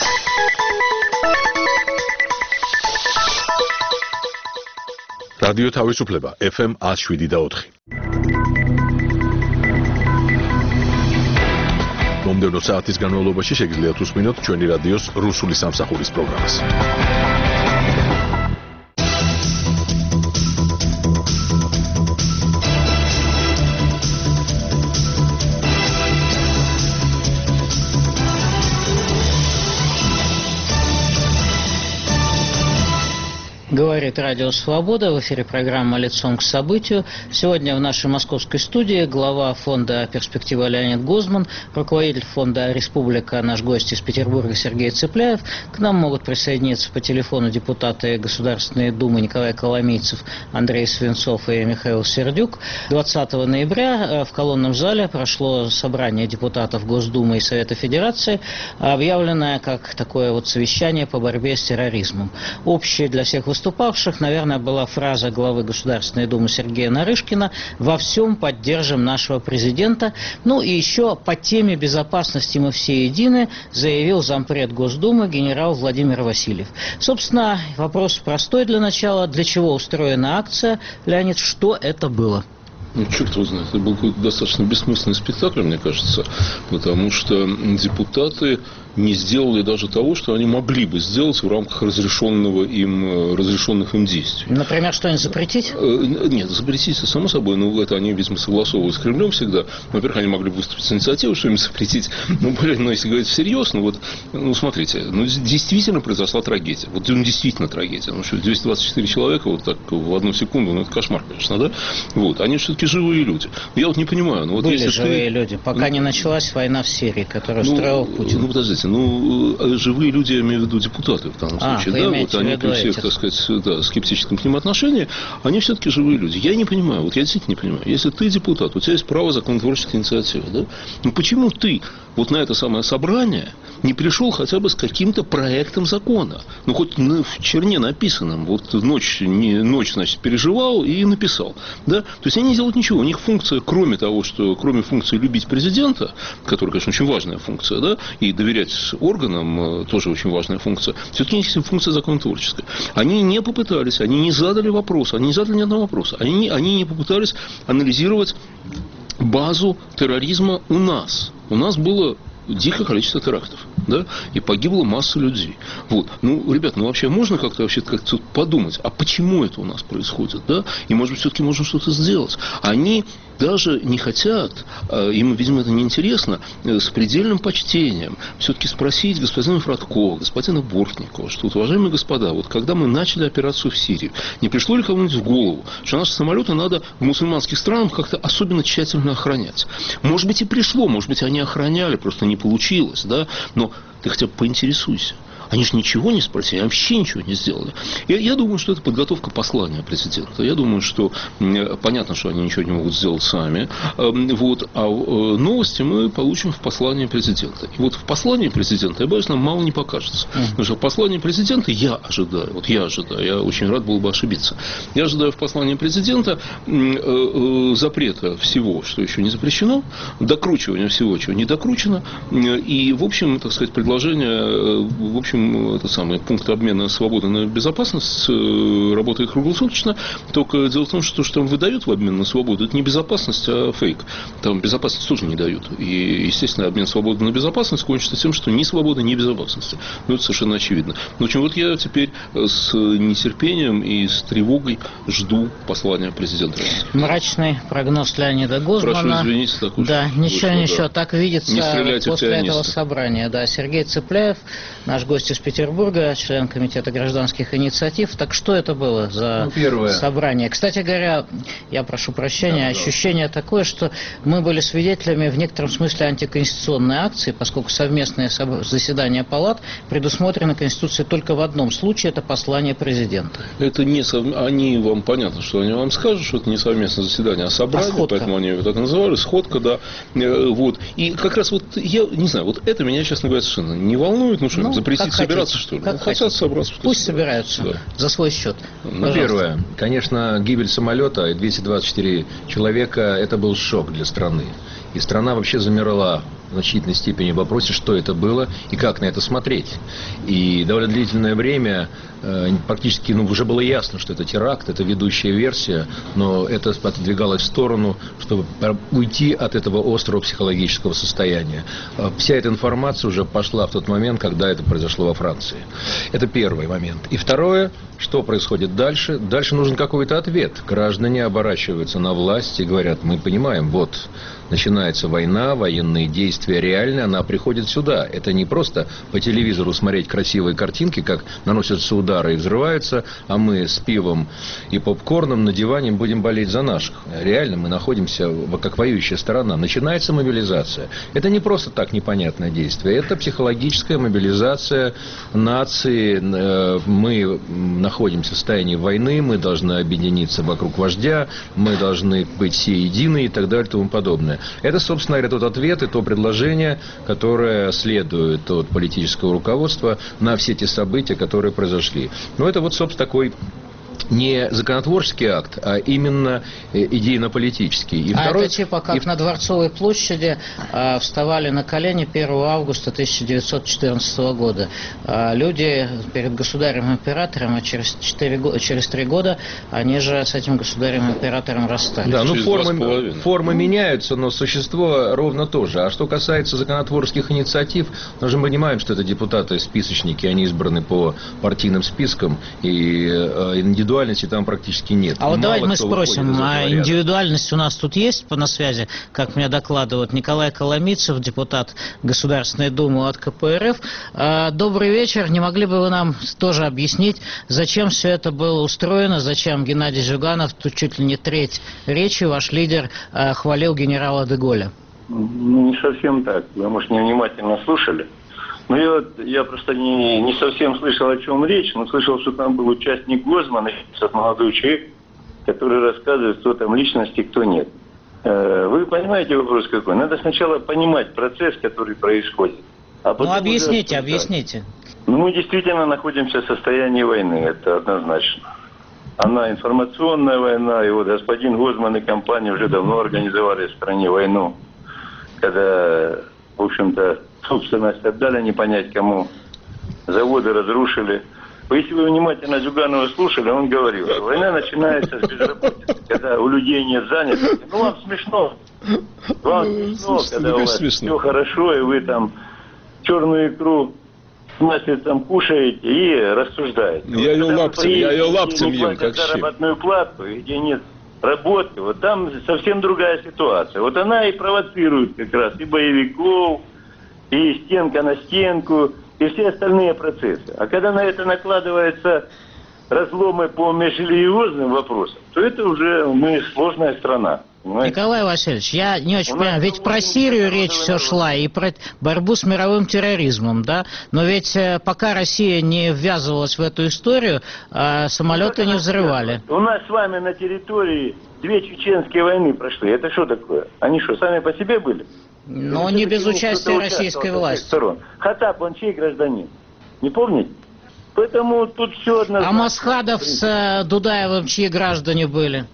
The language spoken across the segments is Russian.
რადიო თავისუფლება FM 107.4. მომდევნო საათის განმავლობაში შეგიძლიათ უსმინოთ ჩვენი რადიოს რუსული სამსახურის პროგრამას. Говорит Радио Свобода, в эфире программа «Лицом к событию». Сегодня в нашей московской студии глава фонда «Перспектива» Леонид Гозман, руководитель фонда «Республика», наш гость из Петербурга Сергей Цепляев. К нам могут присоединиться по телефону депутаты Государственной Думы Николай Коломейцев, Андрей Свинцов и Михаил Сердюк. 20 ноября в колонном зале прошло собрание депутатов Госдумы и Совета Федерации, объявленное как такое вот совещание по борьбе с терроризмом. Общее для всех выступавших, наверное, была фраза главы Государственной Думы Сергея Нарышкина: «Во всем поддержим нашего президента». Ну и еще по теме безопасности мы все едины, заявил зампред Госдумы генерал Владимир Васильев. Собственно, вопрос простой для начала. Для чего устроена акция? Леонид, что это было? Ну, черт его знает, это был какой-то достаточно бессмысленный спектакль, мне кажется, потому что депутаты не сделали даже того, что они могли бы сделать в рамках разрешенных им действий. Например, что-нибудь запретить? Нет, запретить, само собой, но это они, видимо, согласовывают с Кремлем всегда. Во-первых, они могли бы выступить с инициативой, что им запретить, но если говорить всерьез, смотрите, действительно произошла трагедия. Вот действительно трагедия. 224 человека вот так в одну секунду, это кошмар, конечно, да? Вот, они все-таки живые люди. Я вот не понимаю. Были живые люди, пока не началась война в Сирии, которую устроил Путин. Подождите, живые люди, я имею в виду депутаты в данном случае, да, вот они при всех, так сказать, да, скептическом к ним отношении, они все-таки живые люди. Я не понимаю, я действительно не понимаю. Если ты депутат, у тебя есть право законотворческой инициативы, да? Почему ты вот на это самое собрание не пришел хотя бы с каким-то проектом закона? Хоть в черне написанном, вот ночь, значит, переживал и написал, да? То есть они не делают ничего. У них функция, кроме функции любить президента, которая, конечно, очень важная функция, да, и доверять органам, тоже очень важная функция, все-таки у них есть функция законотворческая. Они не попытались, они не задали вопрос, они не задали ни одного вопроса, они не попытались анализировать базу терроризма у нас. У нас было дикое количество терактов, да, и погибла масса людей. Вот. Ребят, вообще можно как-то подумать, а почему это у нас происходит, да, и, может быть, все-таки можно что-то сделать. Они даже не хотят, им, видимо, это неинтересно, с предельным почтением все-таки спросить господина Фродкова, господина Бортникова, что, уважаемые господа, вот когда мы начали операцию в Сирии, не пришло ли кому-нибудь в голову, что наши самолеты надо в мусульманских странах как-то особенно тщательно охранять? Может быть, и пришло, может быть, они охраняли, просто не получилось, да, но ты хотя бы поинтересуйся. Они же ничего не спросили, вообще ничего не сделали. Я думаю, что это подготовка послания президента. Я думаю, что понятно, что они ничего не могут сделать сами. Вот, а новости мы получим в послании президента. И вот в послании президента, я боюсь, нам мало не покажется. Потому что в послании президента я ожидаю, я очень рад был бы ошибиться. Я ожидаю в послании президента запрета всего, что еще не запрещено, докручивания всего, чего не докручено, и, в общем, так сказать, предложение, в общем, пункт обмена свободы на безопасность работает круглосуточно. Только дело в том, что там выдают в обмен на свободу, это не безопасность, а фейк. Там безопасность тоже не дают. И, естественно, обмен свободы на безопасность кончится тем, что ни свободы, ни безопасности. Это совершенно очевидно. В общем, вот я теперь с нетерпением и с тревогой жду послания президента. Мрачный прогноз Леонида Гозмана. Прошу извинить, так уж. Да, ничего, так видится после этого собрания. Да, Сергей Цепляев, наш гость из Петербурга, член Комитета гражданских инициатив. Так что это было за собрание? Кстати говоря, я прошу прощения, ощущение такое, что мы были свидетелями в некотором смысле антиконституционной акции, поскольку совместное заседание палат предусмотрено Конституцией только в одном случае, это послание президента. Это не они вам понятно, что они вам скажут, что это не совместное заседание, а собрание, поэтому они его так называли, сходка, да. Вот. И как раз вот, я не знаю, вот это меня, честно говоря, совершенно не волнует, запретить собираться, что ли? Хотят собраться. Пусть собираются за свой счет. Первое. Конечно, гибель самолета и 224 человека – это был шок для страны. И страна вообще замерла в значительной степени в вопросе, что это было и как на это смотреть. И довольно длительное время практически уже было ясно, что это теракт, это ведущая версия, но это отодвигалось в сторону, чтобы уйти от этого острого психологического состояния. Вся эта информация уже пошла в тот момент, когда это произошло во Франции. Это первый момент. И второе, что происходит дальше? Дальше нужен какой-то ответ. Граждане оборачиваются на власть и говорят: мы понимаем, вот начинается война, военные действия реальны, она приходит сюда. Это не просто по телевизору смотреть красивые картинки, как наносятся удары и взрываются, а мы с пивом и попкорном на диване будем болеть за наших. Реально мы находимся как воюющая сторона. Начинается мобилизация. Это не просто так непонятное действие, это психологическая мобилизация нации. Мы находимся в состоянии войны, мы должны объединиться вокруг вождя, мы должны быть все едины и так далее и тому подобное. Это, собственно говоря, тот ответ и то предложение, которое следует от политического руководства на все те события, которые произошли. Но это вот, собственно, такой не законотворческий акт, а именно идейно-политический. И второй, это типа как на Дворцовой площади вставали на колени 1 августа 1914 года. Люди перед государем-императором, а через 3 года они же с этим государем-императором расстались. Да, ну формы меняются, но существо ровно то же. А что касается законотворческих инициатив, мы же понимаем, что это депутаты-списочники, они избраны по партийным спискам, и индивидуальности там практически нет. А вот давайте мы спросим, а индивидуальность у нас тут есть на связи, как мне докладывают Николай Коломийцев, депутат Государственной Думы от КПРФ. Добрый вечер. Не могли бы вы нам тоже объяснить, зачем все это было устроено, зачем Геннадий Зюганов, тут чуть ли не треть речи, ваш лидер, хвалил генерала де Голля? Ну, не совсем так. Вы, может, невнимательно слушали. Ну, я просто не совсем слышал, о чем речь, но слышал, что там был участник Гозмана, молодой человек, который рассказывает, кто там личности, кто нет. Вы понимаете вопрос какой? Надо сначала понимать процесс, который происходит. А потом объясните. Ну, мы действительно находимся в состоянии войны, это однозначно. Она информационная война, и вот господин Гозман и компания уже давно организовали в стране войну, когда, в общем-то, собственность отдали, не понять кому, заводы разрушили. Если вы внимательно Зюганова слушали, он говорил, что война начинается с безработицы, когда у людей нет занятости. Ну, вам смешно. Вам смешно, когда у вас все хорошо, и вы там черную икру с маслицем кушаете и рассуждаете. Я ее лаптем ем, как щи. Заработную плату, и где нет работы, вот там совсем другая ситуация. Вот она и провоцирует как раз и боевиков, и стенка на стенку, и все остальные процессы. А когда на это накладываются разломы по межрелигиозным вопросам, то это уже мы сложная страна. Понимаете? Николай Васильевич, я не очень понимаю, ведь про Сирию речь все шла, и про борьбу с мировым терроризмом, да? Но ведь пока Россия не ввязывалась в эту историю, самолеты не взрывали. У нас с вами на территории 2 чеченские войны прошли. Это что такое? Они что, сами по себе были? Но не без участия российской власти. Хаттаб, он чей гражданин? Не помните? Поэтому тут все однозначно. А Масхадов с Дудаевым чьи граждане были?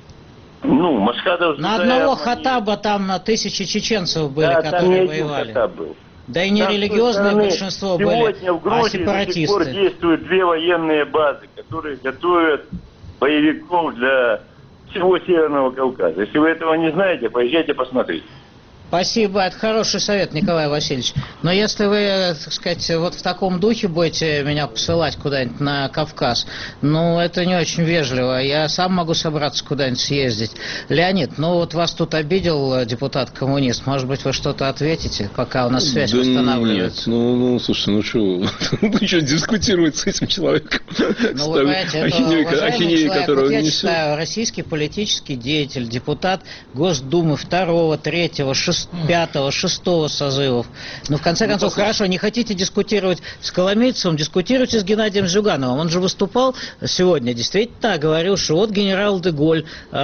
Ну, Масхадов... На одного Хаттаба там 1000 чеченцев были, да, которые воевали. Был. Да и не там религиозное большинство были, сегодня в Грузии до сих пор действуют 2 военные базы, которые готовят боевиков для всего Северного Кавказа. Если вы этого не знаете, поезжайте посмотрите. Спасибо, это хороший совет, Николай Васильевич. Но если вы, так сказать, вот в таком духе будете меня посылать куда-нибудь на Кавказ, ну, это не очень вежливо. Я сам могу собраться куда-нибудь съездить. Леонид, ну, вот вас тут обидел депутат-коммунист. Может быть, вы что-то ответите, пока у нас связь восстанавливается? Нет, ну, слушай, ну что, вы что, дискутировать с этим человеком? Ну, вы понимаете, это уважаемый человек, я считаю, российский политический деятель, депутат Госдумы 2-го, 3-го, 5-го, 6-го созывов. Ну, в конце концов, хорошо, не хотите дискутировать с Коломейцевым, дискутируйте с Геннадием Зюгановым. Он же выступал сегодня, действительно, говорил, что вот генерал де Голь,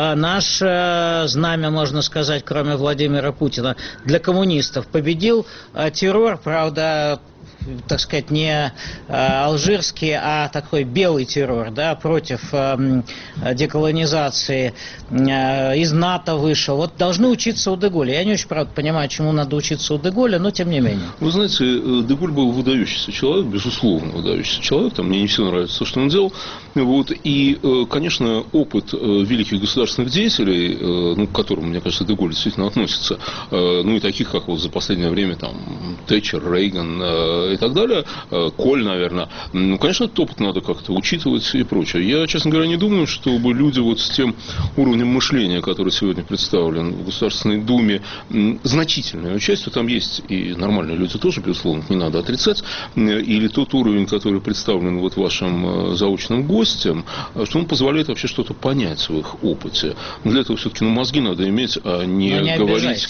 наше знамя, можно сказать, кроме Владимира Путина, для коммунистов, победил террор, правда, так сказать, не алжирский, а такой белый террор, да, против деколонизации, из НАТО вышел. Вот должны учиться у де-Голля. Я не очень, правда, понимаю, чему надо учиться у де-Голля, но тем не менее. Вы знаете, де-Голль был выдающийся человек, безусловно, выдающийся человек. Там, мне не все нравится то, что он делал. Вот. И, конечно, опыт великих государственных деятелей, ну, к которым, мне кажется, де-Голль действительно относится, ну, и таких, как вот за последнее время, там, Тэтчер, Рейган и так далее, Коль, наверное, ну, конечно, этот опыт надо как-то учитывать и прочее. Я, честно говоря, не думаю, чтобы люди вот с тем уровнем мышления, который сегодня представлен в Государственной Думе, значительное участие, там есть и нормальные люди тоже, безусловно, не надо отрицать, или тот уровень, который представлен вот вашим заочным гостям, что он позволяет вообще что-то понять в их опыте. Для этого все-таки мозги надо иметь, а не говорить,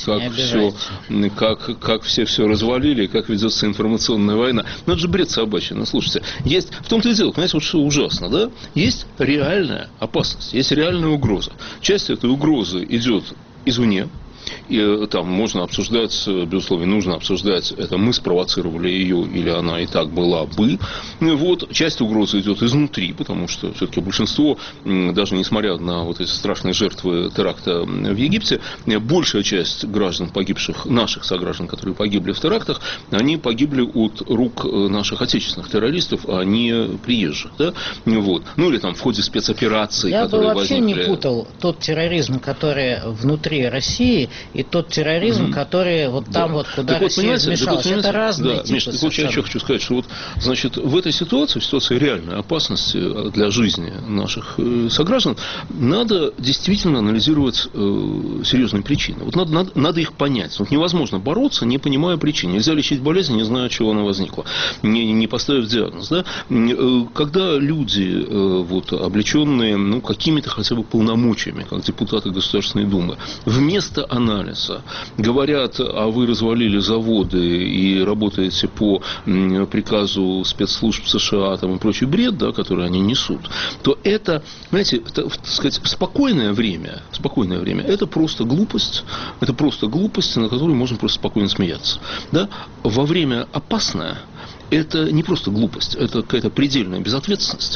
как все развалили, как ведется информационная война. Ну, это же бред собачий. Ну, слушайте, есть, в том-то и дело, понимаете, вот что ужасно, да? Есть реальная опасность, есть реальная угроза. Часть этой угрозы идет извне. И там можно обсуждать, безусловно, нужно обсуждать, это мы спровоцировали ее или она и так была бы. Вот. Часть угрозы идет изнутри, потому что все-таки большинство, даже несмотря на вот эти страшные жертвы теракта в Египте, большая часть граждан, погибших, наших сограждан, которые погибли в терактах, они погибли от рук наших отечественных террористов, а не приезжих. Да? Вот. Ну или там в ходе спецопераций, которые возникли. Я бы вообще не путал тот терроризм, который внутри России, и тот терроризм, который вот там вот, куда Россия вмешалась. Это разные типы. Миш, вот я еще хочу сказать, что вот, значит, в этой ситуации, в ситуации реальной опасности для жизни наших сограждан, надо действительно анализировать серьезные причины. Вот надо их понять. Вот невозможно бороться, не понимая причин. Нельзя лечить болезнь, не зная, от чего она возникла, не поставив диагноз. Да? Когда люди, вот, облеченные, ну, какими-то хотя бы полномочиями, как депутаты Государственной Думы, вместо анализа говорят, а вы развалили заводы и работаете по приказу спецслужб США там, и прочий бред, да, который они несут, то это, знаете, это, так сказать, спокойное время, это просто глупость, на которую можно просто спокойно смеяться. Да? Во время опасное это не просто глупость, это какая-то предельная безответственность,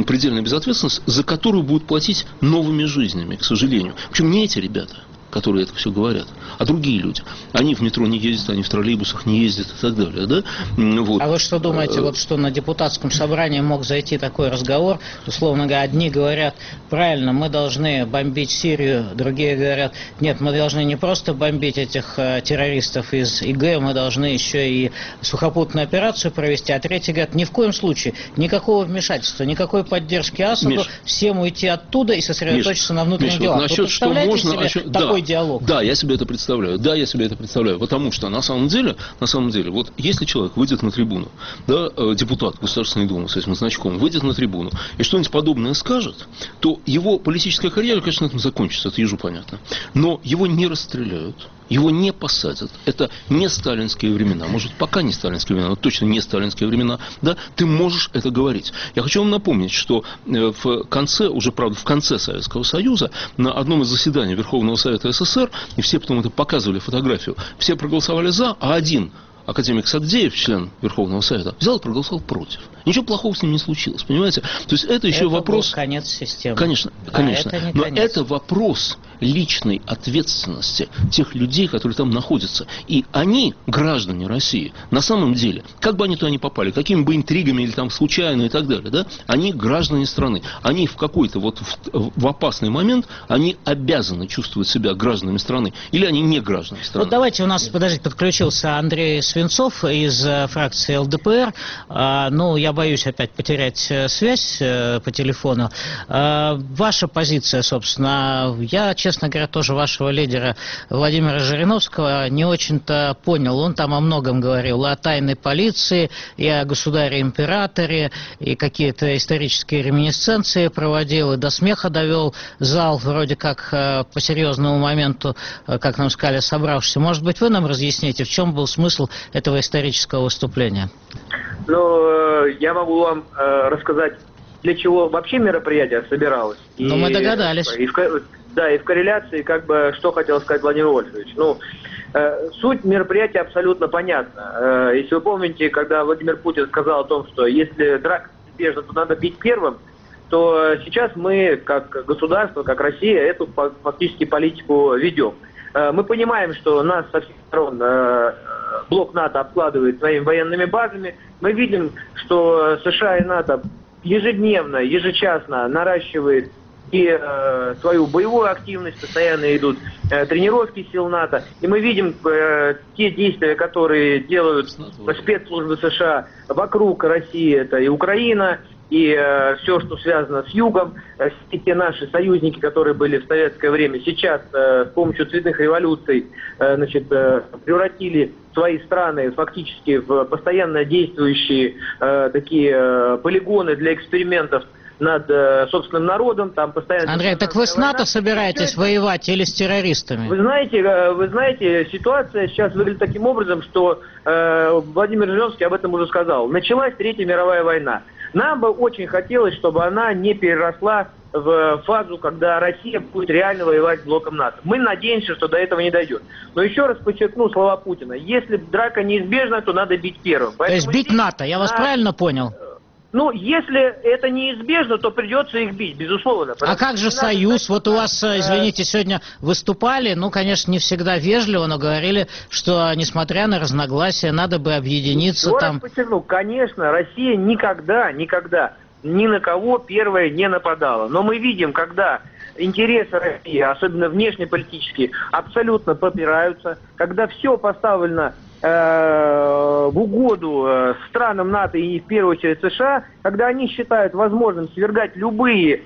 за которую будут платить новыми жизнями, к сожалению. Причем не эти ребята, которые это все говорят, а другие люди. Они в метро не ездят, они в троллейбусах не ездят и так далее. Да? Вот. А вы что думаете, вот что на депутатском собрании мог зайти такой разговор? Условно говоря, одни говорят, правильно, мы должны бомбить Сирию, другие говорят, нет, мы должны не просто бомбить этих террористов из ИГ, мы должны еще и сухопутную операцию провести, а третьи говорят, ни в коем случае, никакого вмешательства, никакой поддержки Асаду, Миш, всем уйти оттуда и сосредоточиться на внутренних делах. Насчет, вы представляете что можно, себе такой диалог? Да, я себе это представляю. Потому что на самом деле, вот если человек выйдет на трибуну, да, депутат Государственной Думы с этим значком выйдет на трибуну и что-нибудь подобное скажет, то его политическая карьера, конечно, этим закончится, это ежу понятно. Но его не расстреляют, его не посадят. Это не сталинские времена. Может, пока не сталинские времена, но точно не сталинские времена. Да? Ты можешь это говорить. Я хочу вам напомнить, что в конце Советского Союза на одном из заседаний Верховного Совета СССР, и все потом это показывали фотографию, все проголосовали за, а один академик Сагдеев, член Верховного Совета, взял и проголосовал против. Ничего плохого с ним не случилось, понимаете? То есть это еще вопрос... был конец системы. Конечно. Но это вопрос личной ответственности тех людей, которые там находятся. И они, граждане России, на самом деле, как бы они туда ни попали, какими бы интригами или там случайно и так далее, да, они граждане страны. Они в какой-то вот в опасный момент, они обязаны чувствовать себя гражданами страны. Или они не граждане страны. Вот давайте у нас, подключился Андрей Свинцов из фракции ЛДПР. Ну, я боюсь опять потерять связь по телефону. Ваша позиция, собственно, я, честно говоря, тоже вашего лидера Владимира Жириновского не очень-то понял. Он там о многом говорил, о тайной полиции, и о государе-императоре, и какие-то исторические реминисценции проводил, и до смеха довел зал, вроде как по серьезному моменту, как нам сказали, собравшись. Может быть, вы нам разъясните, в чем был смысл этого исторического выступления? Ну, я могу вам рассказать, для чего вообще мероприятие собиралось. Ну, мы догадались. И в корреляции, как бы, что хотел сказать Владимир Вольфович. Ну, Суть мероприятия абсолютно понятна. Если вы помните, когда Владимир Путин сказал о том, что если драка неизбежна, то надо бить первым, то сейчас мы, как государство, как Россия, эту фактически политику ведем. Мы понимаем, что нас со всех сторон блок НАТО обкладывает своими военными базами. Мы видим, что США и НАТО ежедневно, ежечасно наращивает и свою боевую активность, постоянно идут тренировки сил НАТО. И мы видим те действия, которые делают спецслужбы США вокруг России, это и Украина, и все, что связано с югом, все те наши союзники, которые были в советское время, сейчас с помощью цветных революций превратили свои страны фактически в постоянно действующие такие полигоны для экспериментов над собственным народом. Там постоянно... Андрей, так вы с НАТО собираетесь воевать или с террористами? Вы знаете, ситуация сейчас выглядит таким образом, что Владимир Жириновский об этом уже сказал. Началась Третья мировая война. Нам бы очень хотелось, чтобы она не переросла в фазу, когда Россия будет реально воевать с блоком НАТО. Мы надеемся, что до этого не дойдет. Но еще раз подчеркну слова Путина. Если драка неизбежна, то надо бить первым. Поэтому то есть бить НАТО, я вас правильно понял? Ну, если это неизбежно, то придется их бить, безусловно. А как же союз? Вот у вас, извините, сегодня выступали, ну, конечно, не всегда вежливо, но говорили, что, несмотря на разногласия, надо бы объединиться там. Конечно, Россия никогда ни на кого первая не нападала. Но мы видим, когда интересы России, особенно внешнеполитические, абсолютно попираются, когда все поставлено в угоду странам НАТО и в первую очередь США, когда они считают возможным свергать любые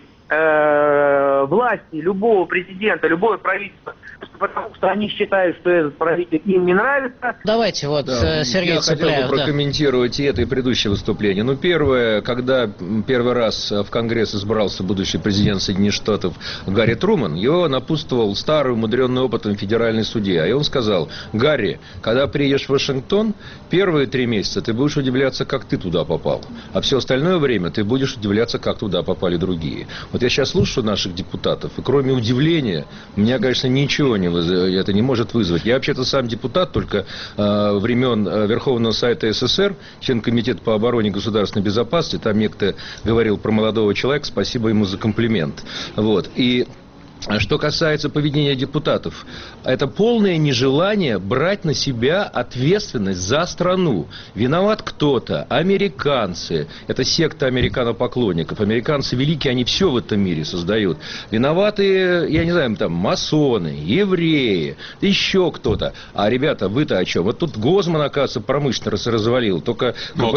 власти, любого президента, любое правительство, потому что они считают, что этот правитель им не нравится. Давайте Сергей Цыпляев. Я хотел бы прокомментировать и это, и предыдущее выступление. Ну, первое, когда первый раз в Конгресс избрался будущий президент Соединенных Штатов Гарри Трумэн, его напутствовал старый, умудренный опытом федеральный судья. И он сказал: Гарри, когда приедешь в Вашингтон, первые 3 месяца ты будешь удивляться, как ты туда попал. А все остальное время ты будешь удивляться, как туда попали другие. Вот я сейчас слушаю наших депутатов, и кроме удивления, меня, конечно, ничего это не может вызвать. Я вообще-то сам депутат, только времен Верховного Совета СССР, член Комитета по обороне и государственной безопасности, там некто говорил про молодого человека, спасибо ему за комплимент. Вот. И что касается поведения депутатов, это полное нежелание брать на себя ответственность за страну. Виноват кто-то, американцы, это секта американопоклонников, американцы великие, они все в этом мире создают. Виноваты, я не знаю, там масоны, евреи, еще кто-то. А ребята, вы-то о чем? Вот тут Гозман, оказывается, промышленно развалил, только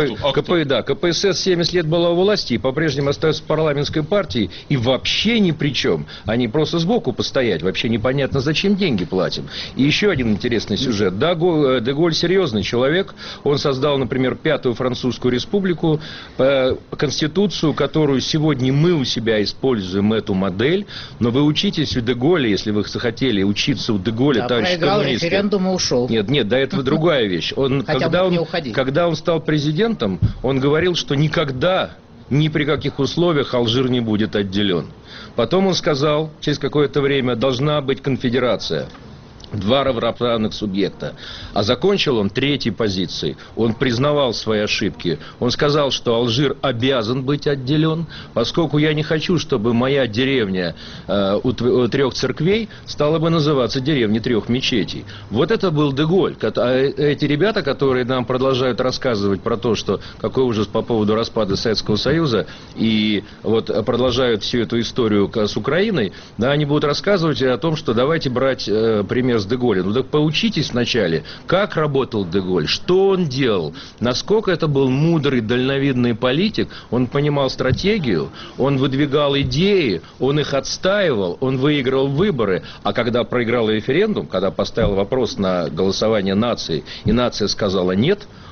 КПСС 70 лет была у власти и по-прежнему остается парламентской партией и вообще ни при чем. Они просто сбоку постоять, вообще непонятно, зачем деньги платим. И еще один интересный сюжет. Де Голль серьезный человек, он создал, например, 5-ю французскую республику, конституцию, которую сегодня мы у себя используем, эту модель, но вы учитесь у Де Голля, если вы захотели учиться у Де Голля, товарищ проиграл референдум и ушел. Нет, до этого другая вещь. Когда он стал президентом, он говорил, что никогда, ни при каких условиях Алжир не будет отделен. Потом он сказал, через какое-то время должна быть конфедерация. 2 равноправных субъекта. А закончил он 3-й позицией. Он признавал свои ошибки. Он сказал, что Алжир обязан быть отделен, поскольку я не хочу, чтобы моя деревня у 3 церквей стала бы называться деревней 3 мечетей. Вот это был Де Голль. А эти ребята, которые нам продолжают рассказывать про то, что какой ужас по поводу распада Советского Союза, и вот продолжают всю эту историю с Украиной, да, они будут рассказывать о том, что давайте брать пример с Де Голля. Ну так поучитесь вначале, как работал Де Голль, что он делал, насколько это был мудрый, дальновидный политик, он понимал стратегию, он выдвигал идеи, он их отстаивал, он выиграл выборы, а когда проиграл референдум, когда поставил вопрос на голосование нации, и нация сказала нет,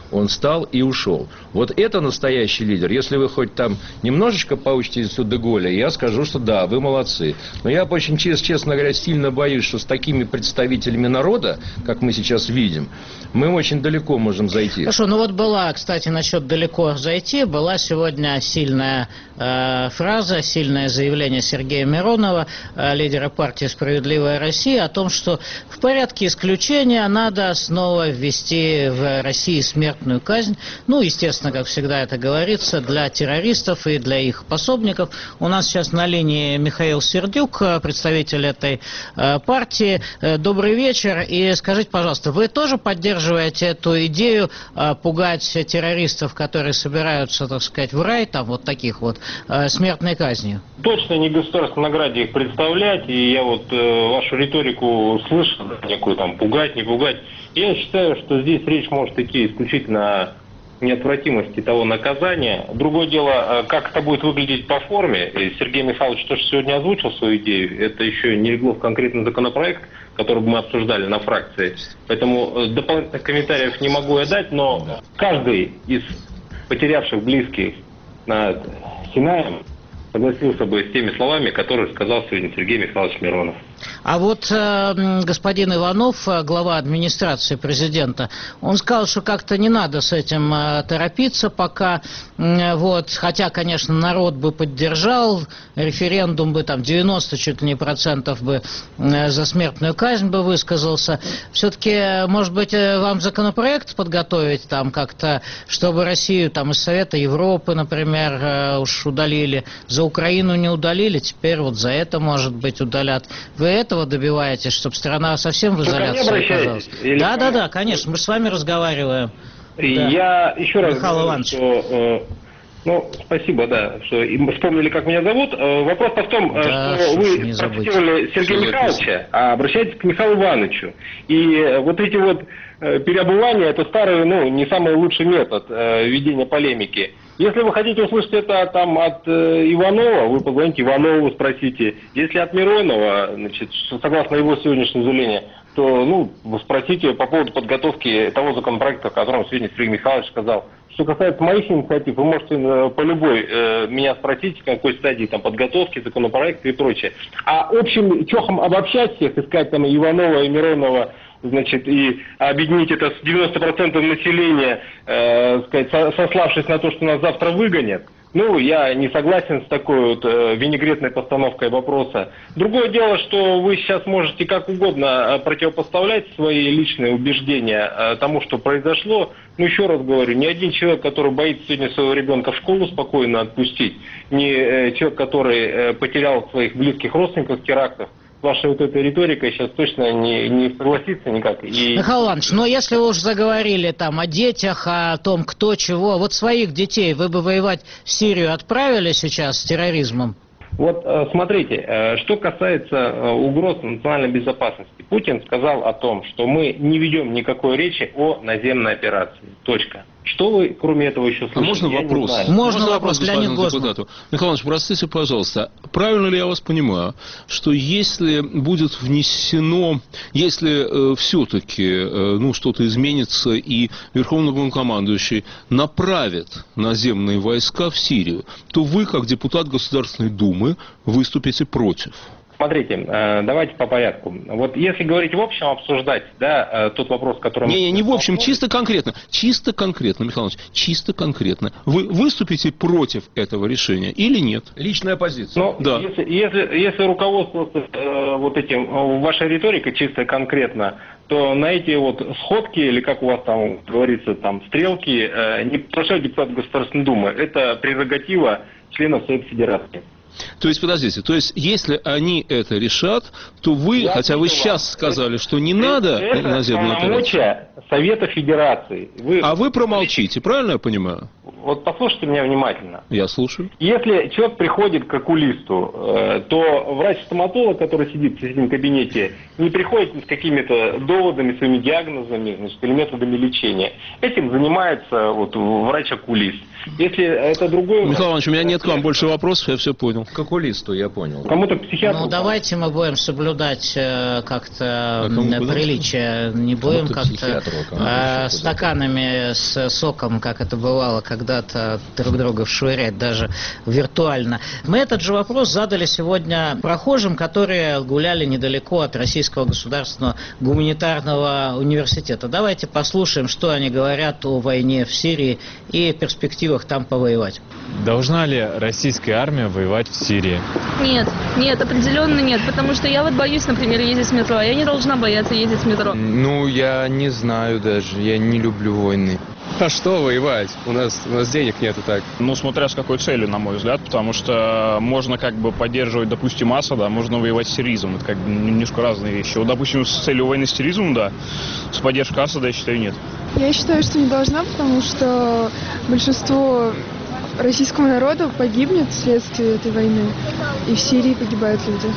Он встал и ушел. Вот это настоящий лидер. Если вы хоть там немножечко поучитесь у Де-Голля, я скажу, что да, вы молодцы. Но я очень, честно говоря, сильно боюсь, что с такими представителями народа, как мы сейчас видим, мы очень далеко можем зайти. Хорошо, ну вот была, кстати, насчет далеко зайти, была сегодня сильная фраза, сильное заявление Сергея Миронова, лидера партии «Справедливая Россия», о том, что в порядке исключения надо снова ввести в России смертную казнь. Ну, естественно, как всегда это говорится, для террористов и для их пособников. У нас сейчас на линии Михаил Сердюк, представитель этой партии. Добрый вечер. И скажите, пожалуйста, вы тоже поддерживаете эту идею пугать террористов, которые собираются, так сказать, в рай, там вот таких вот, смертной казнью? Точно не государственной награде их представлять, и я вот вашу риторику слышал, некую там пугать, не пугать. Я считаю, что здесь речь может идти исключительно о неотвратимости того наказания. Другое дело, как это будет выглядеть по форме. И Сергей Михайлович тоже сегодня озвучил свою идею. Это еще не легло в конкретный законопроект, который мы обсуждали на фракции. Поэтому дополнительных комментариев не могу я дать, но каждый из потерявших близких над Синаем согласился бы с теми словами, которые сказал сегодня Сергей Михайлович Миронов. А вот господин Иванов, глава администрации президента, он сказал, что как-то не надо с этим торопиться пока, вот, хотя, конечно, народ бы поддержал, референдум бы там 90 чуть ли не процентов бы за смертную казнь бы высказался. Все-таки, может быть, вам законопроект подготовить там как-то, чтобы Россию там из Совета Европы, например, уж удалили, за Украину не удалили, теперь вот за это, может быть, удалят. Вы этого добиваетесь, чтобы страна совсем в изоляции оказалась? Да, конечно, мы с вами разговариваем. Я еще раз Михаил говорю, что... спасибо, да, что вспомнили, как меня зовут. Вопрос-то в том, что вы цитировали Сергея Михайловича, а обращайтесь к Михаилу Ивановичу. И вот эти вот переобувания, это старый, не самый лучший метод ведения полемики. Если вы хотите услышать это там от Иванова, вы позвоните Иванову, спросите. Если от Миронова, значит, согласно его сегодняшнему заявлению, то, вы спросите по поводу подготовки того законопроекта, о котором сегодня Сергей Михайлович сказал. Что касается моих инициатив, вы можете по любой меня спросить, в какой стадии там подготовки, законопроекта и прочее. А общим чохом обобщать всех, искать там Иванова и Миронова, значит, и объединить это с 90% населения, сославшись на то, что нас завтра выгонят, я не согласен с такой вот винегретной постановкой вопроса. Другое дело, что вы сейчас можете как угодно противопоставлять свои личные убеждения тому, что произошло. Еще раз говорю, ни один человек, который боится сегодня своего ребенка в школу спокойно отпустить, ни человек, который потерял своих близких родственников в терактах, вашей вот этой риторикой сейчас точно не согласится никак. Михаил Иванович, но если вы уже заговорили там о детях, о том, кто чего, вот своих детей вы бы воевать в Сирию отправили сейчас с терроризмом? Вот смотрите, что касается угроз национальной безопасности. Путин сказал о том, что мы не ведем никакой речи о наземной операции. Точка. Что вы, кроме этого, еще слышите? А можно вопрос? Можно вопрос, Леонид Гозман. Михаил Иванович, простите, пожалуйста, правильно ли я вас понимаю, что если будет внесено, если все-таки что-то изменится и Верховный Главнокомандующий направит наземные войска в Сирию, то вы, как депутат Государственной Думы, выступите против? Смотрите, давайте по порядку. Вот если говорить в общем, обсуждать, тот вопрос, который... Не в общем, чисто конкретно, Михаил Иванович, чисто конкретно. Вы выступите против этого решения или нет? Личная позиция. Да. Если руководствоваться вот этим, вашей риторикой чисто конкретно, то на эти вот сходки, или как у вас там говорится, там стрелки, не приглашают депутат Государственной Думы. Это прерогатива членов Совета Федерации. То есть, подождите, если они это решат, то вы, хотя вы сейчас сказали, что не надо наземную операцию. Это Совета Федерации. А вы промолчите, правильно я понимаю? Вот послушайте меня внимательно. Я слушаю. Если человек приходит к окулисту, то врач-стоматолог, который сидит в соседнем кабинете, не приходит с какими-то доводами, своими диагнозами, значит, или методами лечения. Этим занимается вот врач-окулист. Если это другой... Михаил Иванович, у меня нет к вам больше вопросов, я все понял. К окулисту, я понял. Кому-то психиатру. Ну, давайте мы будем соблюдать как-то приличие. Не будем как-то стаканами с соком, как это бывало когда-то, друг друга швырять даже виртуально. Мы этот же вопрос задали сегодня прохожим, которые гуляли недалеко от Российского государственного гуманитарного университета. Давайте послушаем, что они говорят о войне в Сирии и перспективах там повоевать. Должна ли российская армия воевать в Сирии? Нет, определенно нет, потому что я вот боюсь, например, ездить в метро, а я не должна бояться ездить в метро. Ну, я не знаю даже, я не люблю войны. А что воевать? У нас денег нету так. Ну, смотря с какой целью, на мой взгляд, потому что можно как бы поддерживать, допустим, Асада, можно воевать с терроризмом. Это как бы немножко разные вещи. Вот, допустим, с целью войны с терроризмом, да, с поддержкой Асада, я считаю, нет. Я считаю, что не должна, потому что большинство российского народа погибнет вследствие этой войны. И в Сирии погибают люди.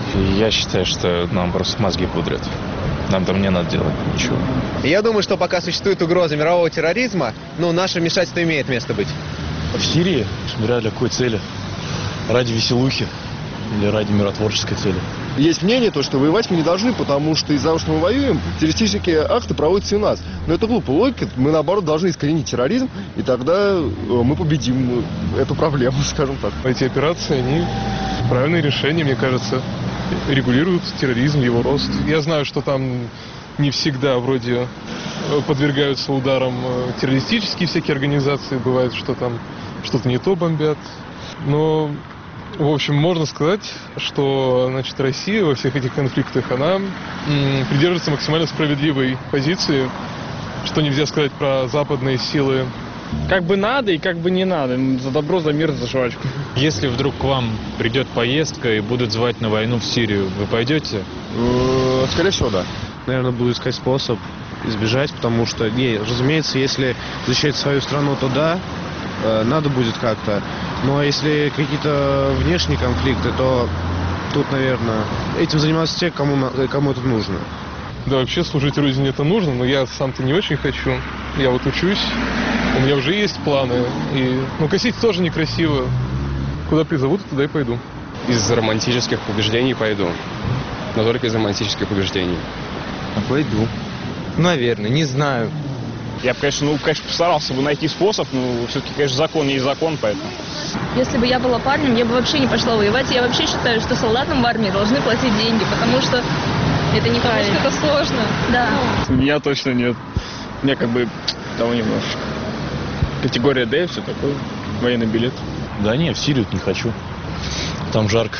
Я считаю, что нам просто мозги пудрят. Нам там не надо делать ничего. Я думаю, что пока существует угроза мирового терроризма, наше вмешательство имеет место быть. В Сирии, смотря для какой цели? Ради веселухи или ради миротворческой цели? Есть мнение, что воевать мы не должны, потому что из-за того, что мы воюем, террористические акты проводятся и у нас. Но это глупая логика. Мы, наоборот, должны искоренить терроризм, и тогда мы победим эту проблему, скажем так. Эти операции, они правильное решение, мне кажется, регулируют терроризм, его рост. Я знаю, что там не всегда вроде подвергаются ударам террористические всякие организации, бывает, что там что-то не то бомбят. Но, в общем, можно сказать, что, Россия во всех этих конфликтах, она придерживается максимально справедливой позиции, что нельзя сказать про западные силы. Как бы надо и как бы не надо. За добро, за мир, за жвачку. Если вдруг к вам придет поездка и будут звать на войну в Сирию, вы пойдете? Скорее всего, да. Наверное, буду искать способ избежать, потому что, разумеется, если защищать свою страну, то да, надо будет как-то. Но если какие-то внешние конфликты, то тут, наверное, этим занимаются те, кому это нужно. Да, вообще служить Родине это нужно, но я сам-то не очень хочу. Я вот учусь, у меня уже есть планы. Косить тоже некрасиво. Куда призовут, туда и пойду. Из романтических убеждений пойду. Но только из романтических убеждений. Пойду. Наверное, не знаю. Я бы, конечно, постарался бы найти способ, но все-таки, конечно, закон есть закон, поэтому... Если бы я была парнем, я бы вообще не пошла воевать. Я вообще считаю, что солдатам в армии должны платить деньги, потому что это неправильно. Потому что это сложно. Да. У меня точно нет. У меня того немножко. Категория D, все такое. Военный билет. Да не, в Сирию не хочу. Там жарко.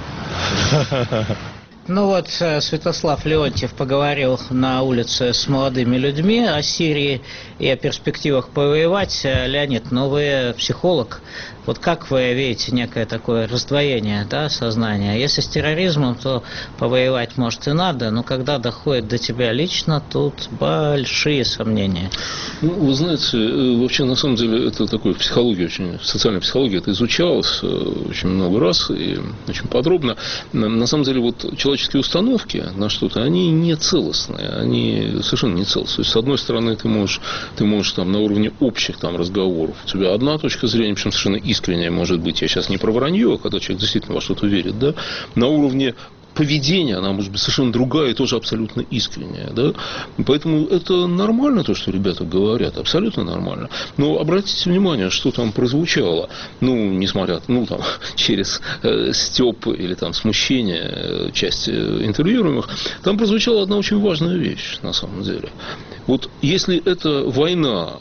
Ну вот, Святослав Леонтьев поговорил на улице с молодыми людьми о Сирии и о перспективах повоевать. Леонид, вы психолог. Вот как вы видите некое такое раздвоение, сознания? Если с терроризмом, то повоевать, может, и надо, но когда доходит до тебя лично, тут большие сомнения. Вы знаете, вообще, на самом деле, это такое социальная психология, это изучалось очень много раз и очень подробно. На самом деле, человеческие установки на что-то, они не целостные, они совершенно не целостные. То есть, с одной стороны, ты можешь на уровне общих разговоров, у тебя одна точка зрения, причем совершенно искренняя может быть, я сейчас не про вранье, а когда человек действительно во что-то верит, на уровне поведение, она может быть совершенно другая и тоже абсолютно искренняя. Поэтому это нормально, то, что ребята говорят, абсолютно нормально. Но обратите внимание, что там прозвучало, несмотря, через стёб или смущение части интервьюируемых, там прозвучала одна очень важная вещь, на самом деле. Если это война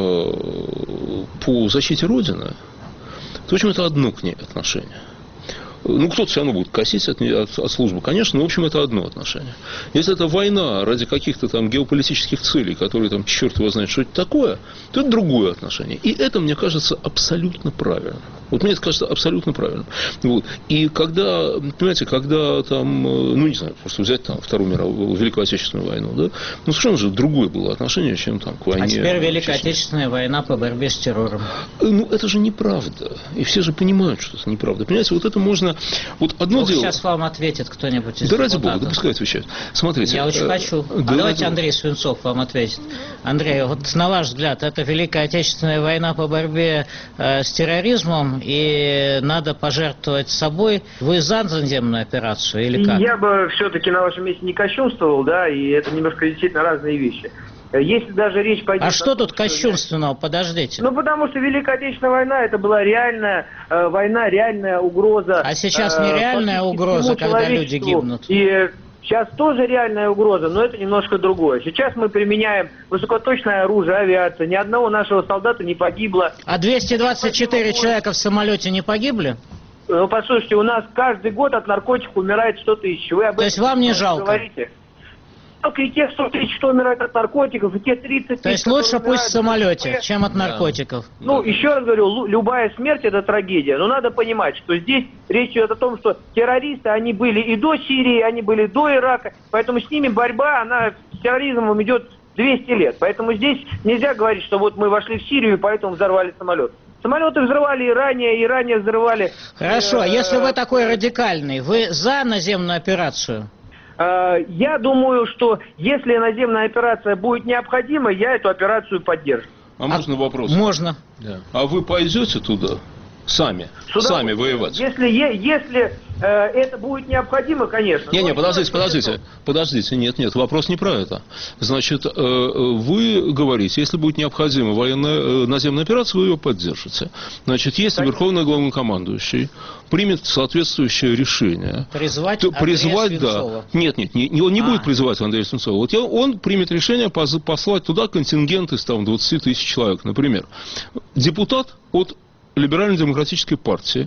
по защите Родины, то, в общем, это одно к ней отношение. Кто-то все равно будет косить от службы, конечно, но, в общем, это одно отношение. Если это война ради каких-то геополитических целей, которые черт его знает, что это такое, то это другое отношение. И это, мне кажется, абсолютно правильно. Вот мне это кажется абсолютно правильно. Вот. И когда, понимаете, когда там, ну, не знаю, просто взять там Вторую мировую, Великую Отечественную войну, да, ну, совершенно же другое было отношение, чем там к войне. А теперь Великая Отечественная война по борьбе с террором. Ну, это же неправда. И все же понимают, что это неправда. Понимаете, вот это можно... Вот одно дело... Сейчас вам ответит кто-нибудь из депутатов. Да ради бога, да пускай отвечает. Смотрите. Я очень хочу. Да, давайте Андрей Свинцов вам ответит. Андрей, вот на ваш взгляд, это Великая Отечественная война по борьбе с терроризмом, и надо пожертвовать собой. Вы за наземную операцию или как? Я бы все-таки на вашем месте не кощунствовал, да, и это немножко действительно разные вещи. Если даже речь пойдет... А что тут кощунственного? Подождите. Ну, потому что Великая Отечественная война, это была реальная война, реальная угроза. А сейчас нереальная угроза, когда люди гибнут. И сейчас тоже реальная угроза, но это немножко другое. Сейчас мы применяем высокоточное оружие, авиация. Ни одного нашего солдата не погибло. А 224 человека в самолете не погибли? Ну, послушайте, у нас каждый год от наркотиков умирает 100 тысяч. Вы об То есть вам не жалко? Говорите. Только и тех 100 тысяч, что умирают от наркотиков, и те 30 тысяч... То есть лучше пусть в самолете, чем от наркотиков? Ну, еще раз говорю, любая смерть – это трагедия. Но надо понимать, что здесь речь идет о том, что террористы, они были и до Сирии, они были до Ирака. Поэтому с ними борьба, она с терроризмом идет 200 лет. Поэтому здесь нельзя говорить, что вот мы вошли в Сирию, и поэтому взорвали самолет. Самолеты взрывали и ранее взрывали... Хорошо, если вы такой радикальный, вы за наземную операцию? Я думаю, что если наземная операция будет необходима, я эту операцию поддержу. А можно вопрос? Можно. Да. А вы пойдете туда сами? Сами воевать? Если это будет необходимо, конечно. Не, подождите. Нет, вопрос не про это. Значит, вы говорите, если будет необходима военная наземная операция, вы ее поддержите. Значит, если Верховный Главнокомандующий примет соответствующее решение. Призвать да. Нет, он не будет призывать Андрея Свинцова. Вот он примет решение послать туда контингент из там 20 тысяч человек, например. Депутат от Либерально-демократической партии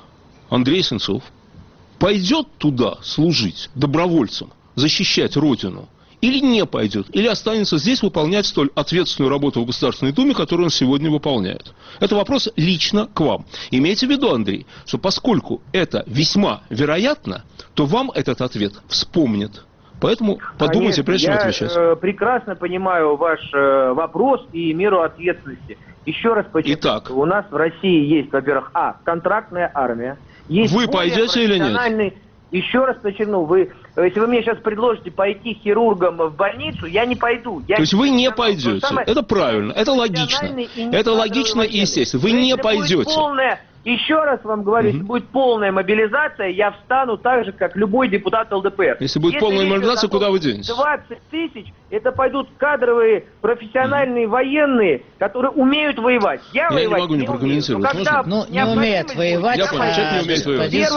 Андрей Свинцов пойдет туда служить добровольцем, защищать Родину, или не пойдет, или останется здесь выполнять столь ответственную работу в Государственной Думе, которую он сегодня выполняет. Это вопрос лично к вам. Имейте в виду, Андрей, что поскольку это весьма вероятно, то вам этот ответ вспомнят. Поэтому подумайте, прежде чем отвечать. Я прекрасно понимаю ваш вопрос и меру ответственности. Еще раз подчеркну, у нас в России есть, во-первых, контрактная армия. Есть вы пойдете или нет? Еще раз подчеркну, если вы мне сейчас предложите пойти хирургом в больницу, я не пойду. То есть вы не пойдете. Это правильно, это логично. Это логично и естественно. Вы не пойдете. Еще раз вам говорю, если будет полная мобилизация, я встану так же, как любой депутат ЛДПР. Если будет полная мобилизация, куда вы денетесь? 20 тысяч, это пойдут кадровые, профессиональные военные, которые умеют воевать. Я не могу не прокомментировать. Не умеет воевать. Я понимаю, человек не умеет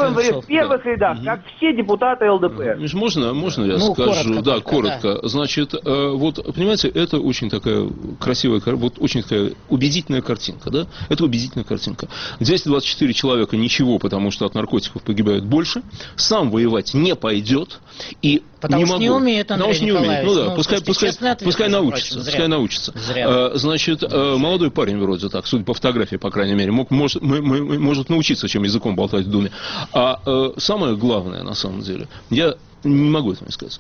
В воевать. первых рядах, как все депутаты ЛДПр. Можно я скажу? Да, коротко. Значит, вот, понимаете, это очень такая красивая, вот очень такая убедительная картинка, да? Это убедительная картинка. 224 человека ничего, потому что от наркотиков погибает больше. Сам воевать не пойдет. И потому что не умеет, Андрей Николаевич. Ну да, пускай научится. Значит, молодой парень вроде так, судя по фотографии, по крайней мере, может научиться, чем языком болтать в Думе. А самое главное, на самом деле, я не могу этого не сказать.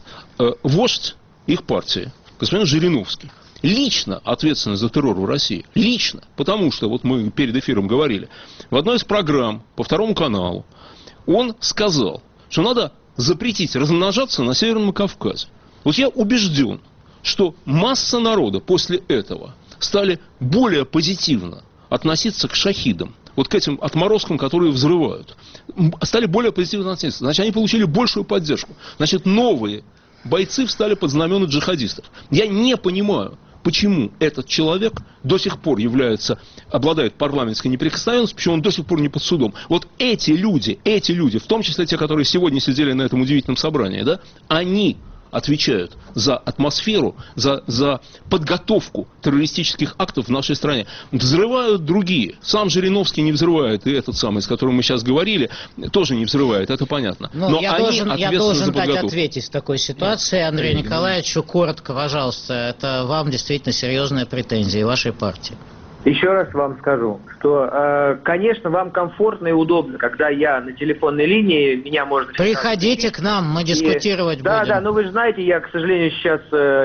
Вождь их партии, господин Жириновский, лично ответственный за террор в России. Лично. Потому что, вот мы перед эфиром говорили, в одной из программ по Второму каналу он сказал, что надо запретить размножаться на Северном Кавказе. Вот я убежден, что масса народа после этого стали более позитивно относиться к шахидам, вот к этим отморозкам, которые взрывают. Стали более позитивно относиться. Значит, они получили большую поддержку. Значит, новые бойцы встали под знамена джихадистов. Я не понимаю, почему этот человек до сих пор обладает парламентской неприкосновенностью, почему он до сих пор не под судом. Вот эти люди, в том числе те, которые сегодня сидели на этом удивительном собрании, да, они отвечают за атмосферу, за подготовку террористических актов в нашей стране. Взрывают другие. Сам Жириновский не взрывает, и этот самый, с которым мы сейчас говорили, тоже не взрывает, это понятно. Но я должен дать ответить в такой ситуации. Андрею Николаевичу, коротко, пожалуйста, это вам действительно серьезная претензия вашей партии. Еще раз вам скажу, что, конечно, вам комфортно и удобно, когда я на телефонной линии, меня можно... Приходите к нам, мы дискутировать будем. Да, но вы же знаете, я, к сожалению, сейчас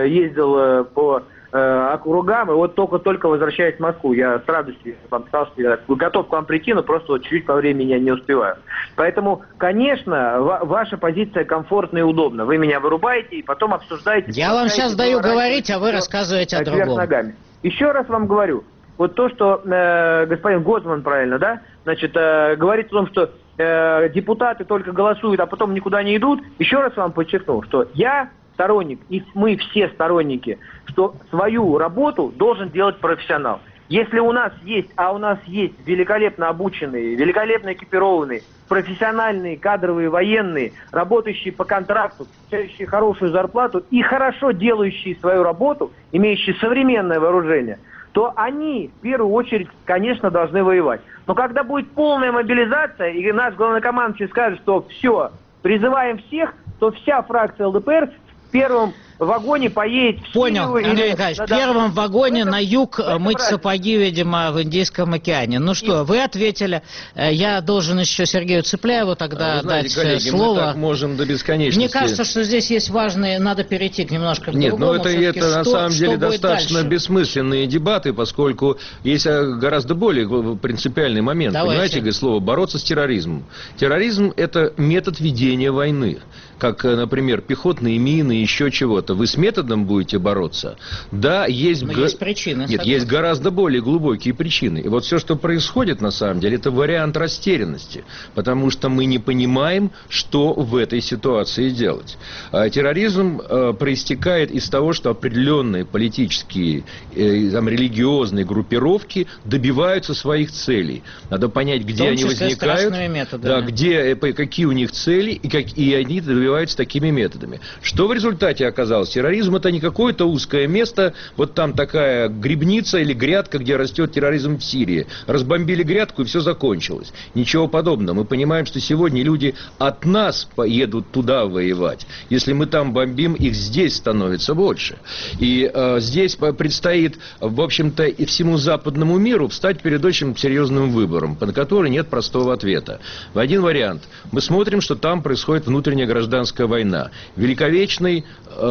ездил по округам, и вот только возвращаюсь в Москву. Я с радостью вам сказал, что я готов к вам прийти, но просто вот чуть-чуть по времени я не успеваю. Поэтому, конечно, ваша позиция комфортна и удобна. Вы меня вырубаете и потом обсуждаете... Я вам сейчас даю говорить, а вы рассказываете о другом. Ногами. Еще раз вам говорю, вот то, что господин Гозман правильно, да, значит, говорит о том, что депутаты только голосуют, а потом никуда не идут. Еще раз вам подчеркну, что я сторонник, и мы все сторонники, что свою работу должен делать профессионал. Если у нас есть великолепно обученные, великолепно экипированные, профессиональные кадровые военные, работающие по контракту, получающие хорошую зарплату и хорошо делающие свою работу, имеющие современное вооружение, то они в первую очередь, конечно, должны воевать. Но когда будет полная мобилизация, и наш главнокомандующий скажет, что все, призываем всех, то вся фракция ЛДПР в первом вагоне поедет в Понял, Андрей Николаевич, в первом вагоне на юг мыть сапоги, видимо, в Индийском океане. Ну что, вы ответили. Я должен еще Сергею Цыпляеву тогда дать коллеги, слово. Мы так можем до бесконечности. Мне кажется, что здесь есть важные, надо перейти немножко к другому. Нет, но это на самом деле достаточно бессмысленные дебаты, поскольку есть гораздо более принципиальный момент. Понимаете, говорит слово «бороться с терроризмом». Терроризм – это метод ведения войны. Как, например, пехотные мины, еще чего-то. Вы с методом будете бороться? Да, есть причины. Нет, есть гораздо более глубокие причины. И вот все, что происходит, на самом деле, это вариант растерянности. Потому что мы не понимаем, что в этой ситуации делать. Терроризм проистекает из того, что определенные политические, религиозные группировки добиваются своих целей. Надо понять, где они возникают, да, какие у них цели, и они добиваются такими методами. Что в результате оказалось? Терроризм — это не какое-то узкое место, вот там такая грибница или грядка, где растет терроризм в Сирии. Разбомбили грядку, и все закончилось. Ничего подобного. Мы понимаем, что сегодня люди от нас поедут туда воевать. Если мы там бомбим, их здесь становится больше. И здесь предстоит, в общем-то, и всему западному миру встать перед очень серьезным выбором, на который нет простого ответа. В один вариант. Мы смотрим, что там происходит внутренняя гражданская война. Великовечный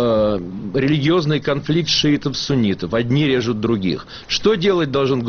религиозный конфликт шиитов-суннитов. Одни режут других. Что делать должен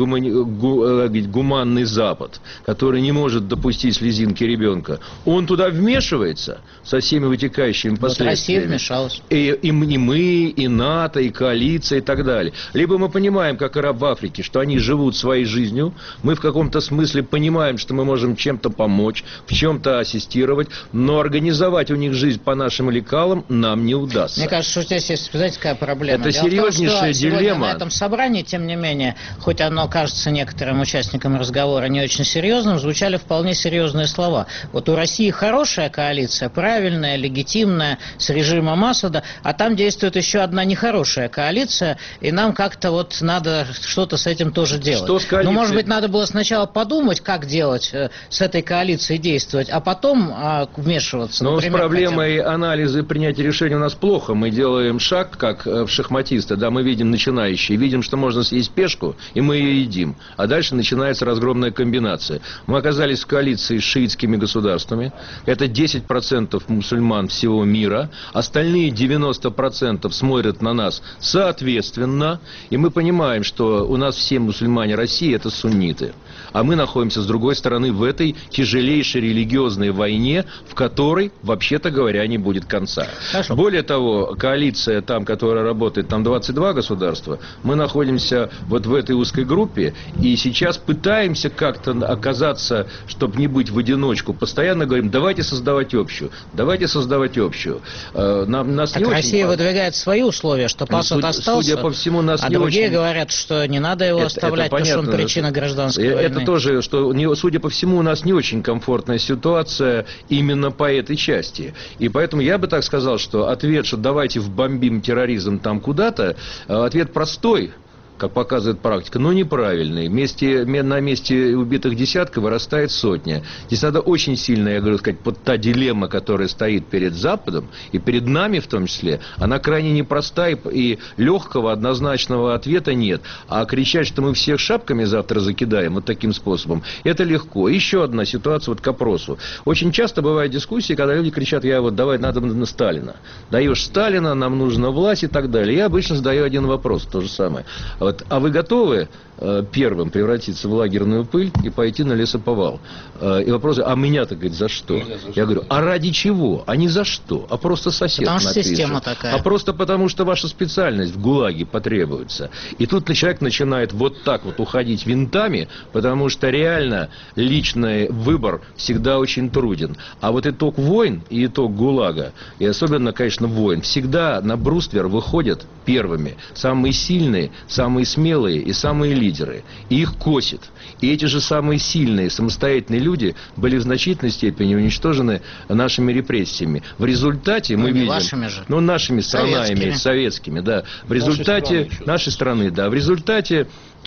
гуманный Запад, который не может допустить слезинки ребенка? Он туда вмешивается со всеми вытекающими последствиями. Россия вмешалась. И мы, и НАТО, и коалиция, и так далее. Либо мы понимаем, как араб в Африке, что они живут своей жизнью. Мы в каком-то смысле понимаем, что мы можем чем-то помочь, в чем-то ассистировать, но организовать у них жизнь по нашим лекалам нам не удастся. Мне кажется, что здесь есть, знаете, какая проблема. Это серьезнейшая дилемма. На этом собрании, тем не менее, хоть оно кажется некоторым участникам разговора не очень серьезным, звучали вполне серьезные слова. Вот у России хорошая коалиция, правильная, легитимная, с режимом Асада, а там действует еще одна нехорошая коалиция, и нам как-то вот надо что-то с этим тоже делать. Что с коалицией? Ну, может быть, надо было сначала подумать, как делать с этой коалицией действовать, а потом вмешиваться. Но например, с проблемой анализа и принятия решений у нас плохо. Мы делаем шаг, как шахматисты, да, мы видим начинающие, видим, что можно съесть пешку, и мы ее едим. А дальше начинается разгромная комбинация. Мы оказались в коалиции с шиитскими государствами. Это 10% мусульман всего мира. Остальные 90% смотрят на нас соответственно. И мы понимаем, что у нас все мусульмане России — это сунниты. А мы находимся, с другой стороны, в этой тяжелейшей религиозной войне, в которой, вообще-то говоря, не будет конца. Хорошо. Более того, коалиция там, которая работает, там 22 государства, мы находимся вот в этой узкой группе, и сейчас пытаемся как-то оказаться, чтобы не быть в одиночку. Постоянно говорим, давайте создавать общую, давайте создавать общую. Нас так не Россия очень... выдвигает свои условия, что Асад остался, судя по всему, нас а не другие очень... говорят, что не надо его оставлять, потому что он причина гражданской войны. Это тоже, что, судя по всему, у нас не очень комфортная ситуация именно по этой части. И поэтому я бы так сказал, что ответ, что давайте вбомбим терроризм там куда-то, ответ простой. как показывает практика, но неправильный. На месте убитых десятка вырастает сотня. Здесь надо очень сильно, я говорю, сказать, вот та дилемма, которая стоит перед Западом, и перед нами в том числе, она крайне непростая, и легкого, однозначного ответа нет. А кричать, что мы всех шапками завтра закидаем вот таким способом, это легко. Еще одна ситуация вот к опросу. Очень часто бывают дискуссии, когда люди кричат, давай, надо на Сталина. Даешь Сталина, нам нужна власть и так далее. Я обычно задаю один вопрос, то же самое. Вот, а вы готовы первым превратиться в лагерную пыль и пойти на лесоповал? И вопрос, а меня-то, говорит, за что? Я говорю, а ради чего? А не за что? А просто сосед потому напишет. Что система такая. А просто потому, что ваша специальность в ГУЛАГе потребуется. И тут человек начинает вот так вот уходить винтами, потому что реально личный выбор всегда очень труден. А вот итог войн и итог ГУЛАГа, и особенно, конечно, войн, всегда на бруствер выходят первыми. Самые сильные, самые смелые и самые лидеры. И их косит. И эти же самые сильные, самостоятельные люди были в значительной степени уничтожены нашими репрессиями. В результате мы видим... Вашими же. Ну, нашими странами, советскими, да. В результате... Нашей страны, да. В результате...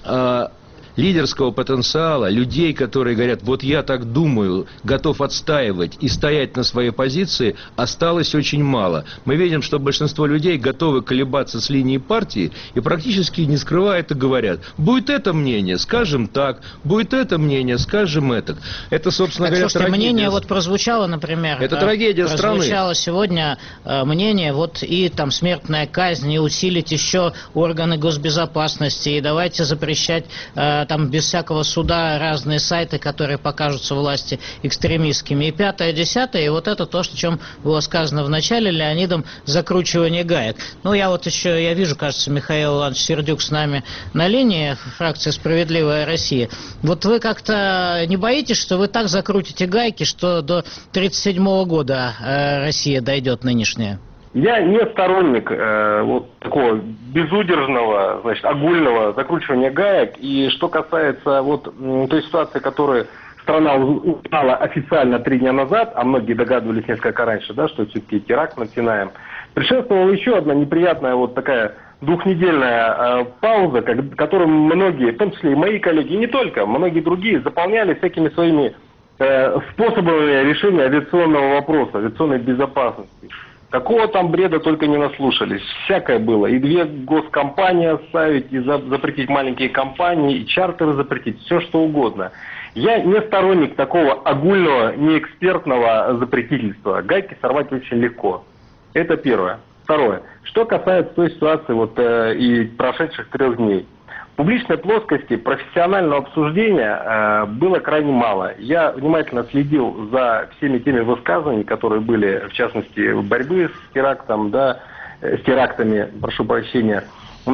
лидерского потенциала, людей, которые говорят, вот я так думаю, готов отстаивать и стоять на своей позиции, осталось очень мало. Мы видим, что большинство людей готовы колебаться с линии партии и практически не скрывая это говорят. Будет это мнение, скажем так, будет это мнение, скажем это. Это, собственно говоря, слушайте, трагедия. Мнение вот прозвучало, например, это трагедия страны. Прозвучало сегодня мнение, вот и там смертная казнь, и усилить еще органы госбезопасности, и давайте запрещать там без всякого суда разные сайты, которые покажутся власти экстремистскими. И 5-е, 10-е, и вот это то, о чем было сказано в начале Леонидом, закручивание гаек. Ну, я вижу, кажется, Михаил Иванович Сердюк с нами на линии, фракция «Справедливая Россия». Вот вы как-то не боитесь, что вы так закрутите гайки, что до 1937 года Россия дойдет нынешняя? Я не сторонник вот такого безудержного, значит, огульного закручивания гаек. И что касается вот той ситуации, которую страна узнала официально 3 дня назад, а многие догадывались несколько раньше, да, что все-таки теракт над Синаем, предшествовала еще одна неприятная вот такая двухнедельная пауза, которую многие, в том числе и мои коллеги, и не только, многие другие заполняли всякими своими способами решения авиационного вопроса, авиационной безопасности. Какого там бреда только не наслушались. Всякое было. И 2 госкомпании оставить, и запретить маленькие компании, и чартеры запретить, все что угодно. Я не сторонник такого огульного, неэкспертного запретительства. Гайки сорвать очень легко. Это первое. Второе. Что касается той ситуации вот, и прошедших 3 дней. В публичной плоскости профессионального обсуждения было крайне мало. Я внимательно следил за всеми теми высказываниями, которые были, в частности, борьбы с терактом, да, с терактами, прошу прощения.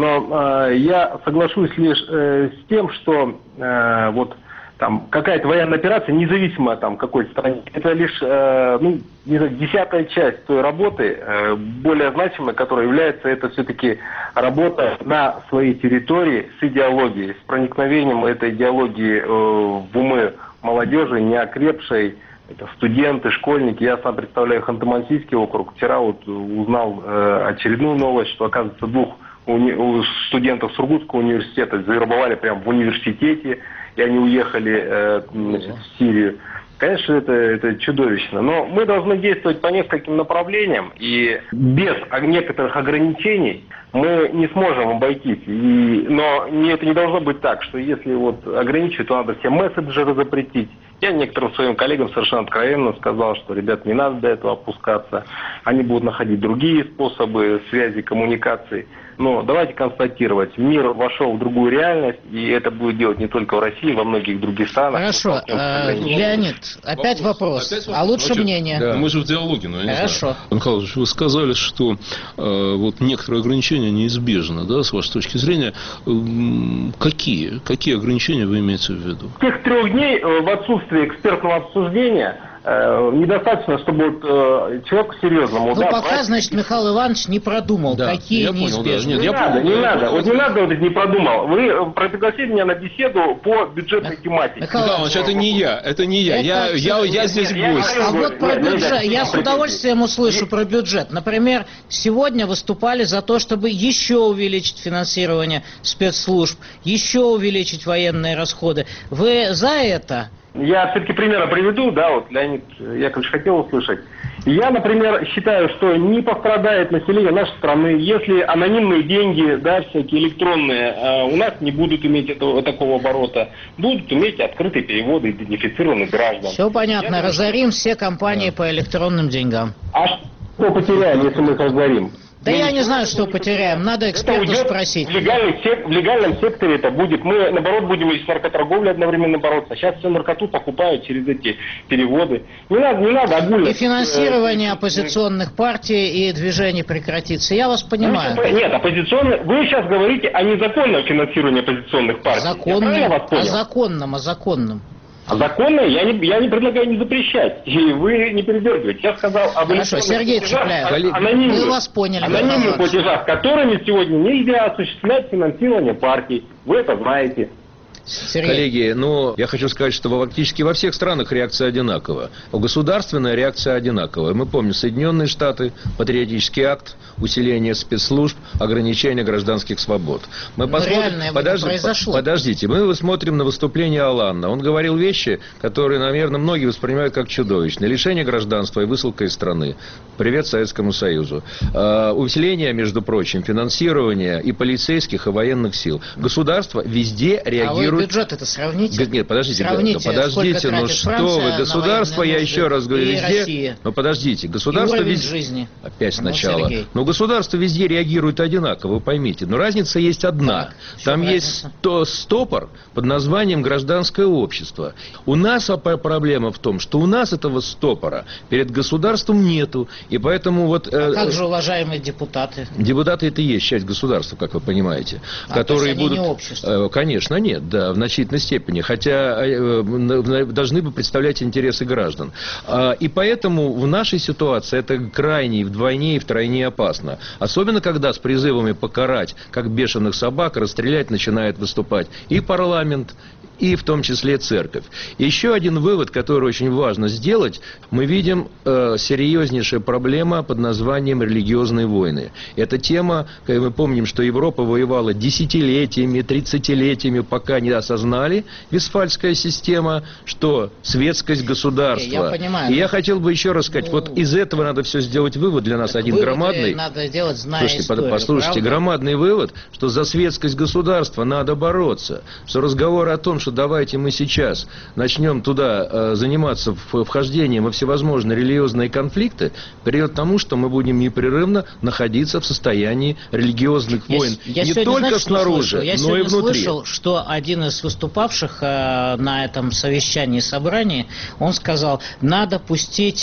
Но я соглашусь лишь с тем, что вот там какая-то военная операция, независимо там какой стране, это лишь ну, не знаю, 10-я часть той работы, более значимой, которая является, это все-таки работа на своей территории с идеологией, с проникновением этой идеологии в умы молодежи, неокрепшей, это студенты, школьники. Я сам представляю Ханты-Мансийский округ. Вчера вот узнал очередную новость, что, оказывается, 2 студентов Сургутского университета завербовали прямо в университете, и они уехали значит, в Сирию. Конечно, это чудовищно. Но мы должны действовать по нескольким направлениям, и без некоторых ограничений мы не сможем обойтись. Но это не должно быть так, что если вот ограничивать, то надо все мессенджеры запретить. Я некоторым своим коллегам совершенно откровенно сказал, что, ребят, не надо до этого опускаться. Они будут находить другие способы связи, коммуникации. Но давайте констатировать, мир вошел в другую реальность, и это будет делать не только в России, во многих других странах. Хорошо. Леонид, опять вопрос. А лучше мнение? Да. Мы же в диалоге, но я не Хорошо. знаю. Михаил, вы сказали, что вот некоторые ограничения неизбежны, да, с вашей точки зрения. Какие ограничения вы имеете в виду? Тех 3 дней в отсутствии экспертного обсуждения недостаточно, чтобы вот, человеку серьезному... Ну, пока, значит, Михаил Иванович не продумал, какие неизбежны. Не надо. Вот не надо, не продумал. Вы пригласили меня на беседу по бюджетной тематике. Михаил Иванович, это не я. Я здесь гость. А вот про бюджет, я с удовольствием услышу про бюджет. Например, сегодня выступали за то, чтобы еще увеличить финансирование спецслужб, еще увеличить военные расходы. Вы за это? Я все-таки примеры приведу, да, вот Леонид Яковлевич хотел услышать. Я, например, считаю, что не пострадает население нашей страны, если анонимные деньги, да, всякие электронные, у нас не будут иметь такого оборота, будут иметь открытые переводы идентифицированных граждан. Все понятно, разорим все компании по электронным деньгам. А что потеряем, если мы их разорим? Да я не знаю, что потеряем. Надо экспертов спросить. В легальном секторе это будет. Мы, наоборот, будем и с наркоторговлей одновременно бороться. Сейчас все наркоту покупают через эти переводы. Не надо огульно. И финансирование оппозиционных партий и движений прекратится. Я вас понимаю. Нет, оппозиционные... Вы сейчас говорите о незаконном финансировании оппозиционных партий. О законном. А законно я не предлагаю не запрещать. И вы не передергиваете. Я сказал об анонимных платежах, которыми сегодня нельзя осуществлять финансирование партий. Вы это знаете. Коллеги, я хочу сказать, что фактически во всех странах реакция одинакова. Государственная реакция одинаковая. Мы помним Соединенные Штаты, патриотический акт, усиление спецслужб, ограничение гражданских свобод. Подождите, мы смотрим на выступление Олланда. Он говорил вещи, которые, наверное, многие воспринимают как чудовищные. Лишение гражданства и высылка из страны. Привет Советскому Союзу. Усиление, между прочим, финансирования и полицейских, и военных сил. Государство везде реагирует. Бюджет это сравните? Нет, подождите, ну что вы, государство, я еще раз говорю, везде... Ну подождите, государство везде... Опять сначала. Но государство везде реагирует одинаково, вы поймите. Но разница есть одна. Там есть стопор под названием гражданское общество. У нас проблема в том, что у нас этого стопора перед государством нету. И поэтому вот... как же, уважаемые депутаты? Депутаты это и есть часть государства, как вы понимаете. Которые будут... не общество? Конечно, нет, да. В значительной степени, хотя должны бы представлять интересы граждан. И поэтому в нашей ситуации это крайне, вдвойне и втройне опасно. Особенно, когда с призывами покарать, как бешеных собак, расстрелять начинает выступать и парламент, и в том числе церковь. Еще один вывод, который очень важно сделать, мы видим серьезнейшая проблема под названием религиозные войны. Эта тема, мы помним, что Европа воевала десятилетиями, 30-летиями, пока не осознали, Вестфальская система, что светскость государства. Я понимаю. И я хотел бы еще раз сказать, вот из этого надо все сделать вывод для нас один громадный. Надо делать, зная послушайте, громадный вывод, что за светскость государства надо бороться. Что разговоры о том, что давайте мы сейчас начнем туда заниматься вхождением во всевозможные религиозные конфликты, приведет к тому, что мы будем непрерывно находиться в состоянии религиозных войн. Не только снаружи, но и внутри. Я слышал, что один из выступавших на этом совещании, собрании, он сказал, надо пустить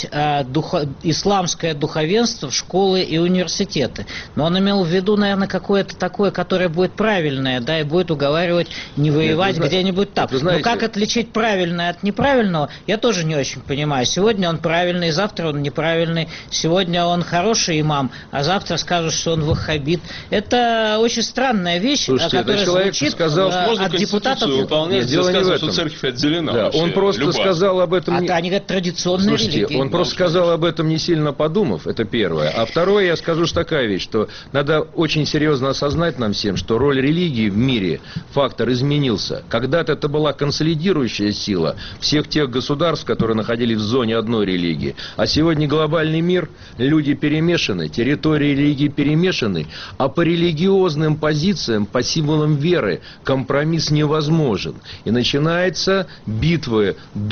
исламское духовенство в школы и университеты. Но он имел в виду, наверное, какое-то такое, которое будет правильное, да, и будет уговаривать не воевать где-нибудь там. Но как отличить правильное от неправильного, я тоже не очень понимаю. Сегодня он правильный, завтра он неправильный. Сегодня он хороший имам, а завтра скажут, что он ваххабит. Это очень странная вещь, которая звучит от депутатов. Дело не в этом. Что церковь отделена. Да, он просто сказал об этом... Они говорят, традиционные религии. Он просто сказал об этом не сильно подумав, это первое. А второе, я скажу такая вещь, что надо очень серьезно осознать нам всем, что роль религии в мире, фактор изменился. Когда-то это была консолидирующая сила всех тех государств, которые находились в зоне одной религии. А сегодня глобальный мир, люди перемешаны, территории религии перемешаны, а по религиозным позициям, по символам веры компромисс невозможен. И начинаются битвы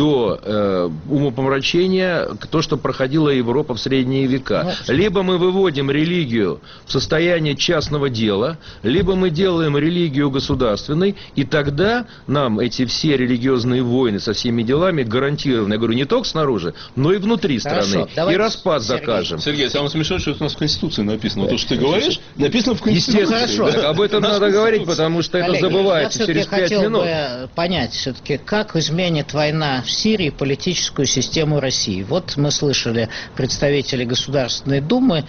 до умопомрачения, то, что проходила Европа в средние века. Либо мы выводим религию в состояние частного дела, либо мы делаем религию государственной, и тогда нам эти все религиозные войны со всеми делами гарантированы, я говорю, не только снаружи, но и внутри страны. И распад закажем. Сергей, самое смешное, что это у нас в Конституции написано. То, что ты говоришь, написано в Конституции. Естественно, так об этом надо говорить, потому что это забывается через 5 минут. Я хотел бы понять все-таки, как изменит война в Сирии политическую систему России. Вот мы слышали представителей Государственной Думы,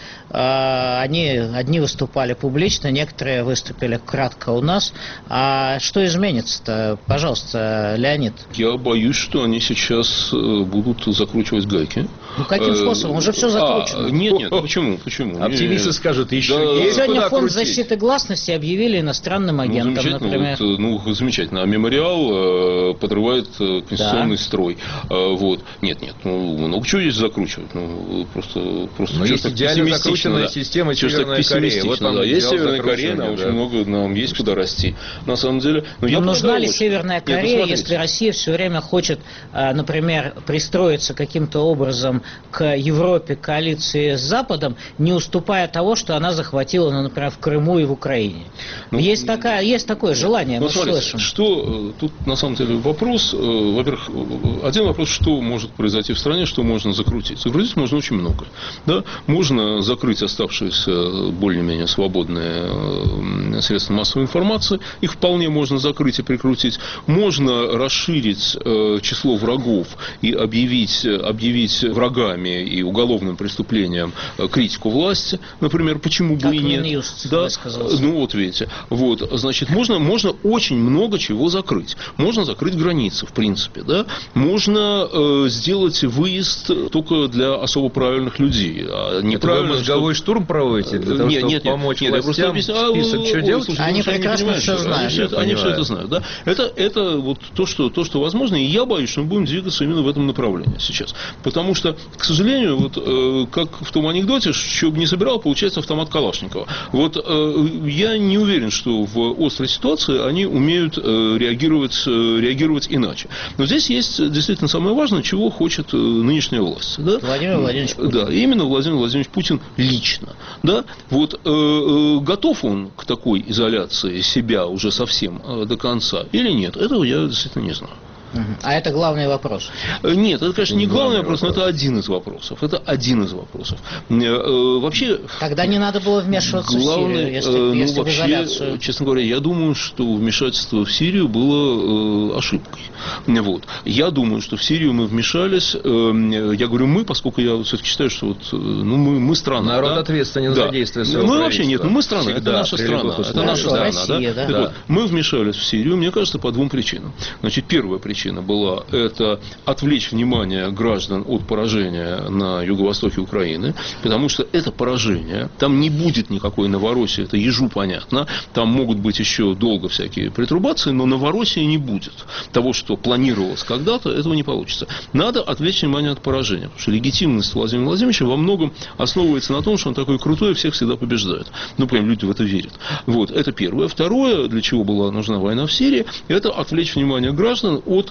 одни выступали публично, некоторые выступили кратко у нас. А что изменится-то? Пожалуйста, Леонид. Я боюсь, что они сейчас будут закручивать гайки. Ну, каким способом? Уже все закручено. Нет, почему? Оптимисты скажут, еще есть сегодня куда фонд крутить. защиты гласности объявили иностранным агентом, например. Замечательно. А мемориал подрывает конституционный строй. Вот. Нет, много чего есть закручивать. Просто но есть идеально закрученная система Северная Корея. Вот да. Есть Северная Корея, нам очень много, нам есть куда расти. На самом деле... Но нужна ли Северная Корея, если Россия все время хочет, например, пристроиться каким-то образом к Европе, коалиции с Западом, не уступая того, что она захватила, например, в Крыму и в Украине? Есть такое желание, мы слышим. Что тут на самом деле вопрос, во-первых, один вопрос, что может произойти в стране, что можно закрутить. Закрутить можно очень много. Да? Можно закрыть оставшиеся более-менее свободные средства массовой информации, их вполне можно закрыть и прикрутить. Можно расширить число врагов и объявить врагами и уголовным преступлением критику власти, например, почему бы и нет. Да? Ну вот видите. Вот, значит, можно очень много чего закрыть. Можно закрыть границы, в принципе, да? Можно сделать выезд только для особо правильных людей. А неправильно, вы мозговой штурм проводите для того, чтобы помочь властям? Список, что делать? Они прекрасно все знают. Они все это знают. Да? Это вот то, что возможно, и я боюсь, что мы будем двигаться именно в этом направлении сейчас. Потому что, к сожалению, вот как в том анекдоте, что бы не собирал, получается автомат Калашникова. Вот я не уверен, что в острой ситуации они умеют реагировать иначе. Но здесь есть действительно самое важное, чего хочет нынешняя власть. Да? Владимир Владимирович Путин. Да, именно Владимир Владимирович Путин лично. Да? Вот, готов он к такой изоляции себя уже совсем до конца или нет? Этого я действительно не знаю. А это главный вопрос? Нет, это, конечно, не главный вопрос, но это один из вопросов. Вообще... Тогда не надо было вмешиваться в Сирию, если в изоляцию. Честно говоря, я думаю, что вмешательство в Сирию было ошибкой. Вот. Я думаю, что в Сирию мы вмешались. Я говорю мы, поскольку я все-таки считаю, что вот, мы страна. Народ ответственен за действия своего правительства. Вообще нет, мы страна, это наша страна. Это наша страна. Россия, да? Вот, мы вмешались в Сирию, мне кажется, по двум причинам. Значит, первая причина была это отвлечь внимание граждан от поражения на юго-востоке Украины, потому что это поражение, там не будет никакой Новороссии, это ежу понятно, там могут быть еще долго всякие претрубации, но Новороссии не будет. Того, что планировалось когда-то, этого не получится. Надо отвлечь внимание от поражения, потому что легитимность Владимира Владимировича во многом основывается на том, что он такой крутой и всех всегда побеждает. Ну, прям люди в это верят. Вот, это первое. Второе, для чего была нужна война в Сирии, это отвлечь внимание граждан от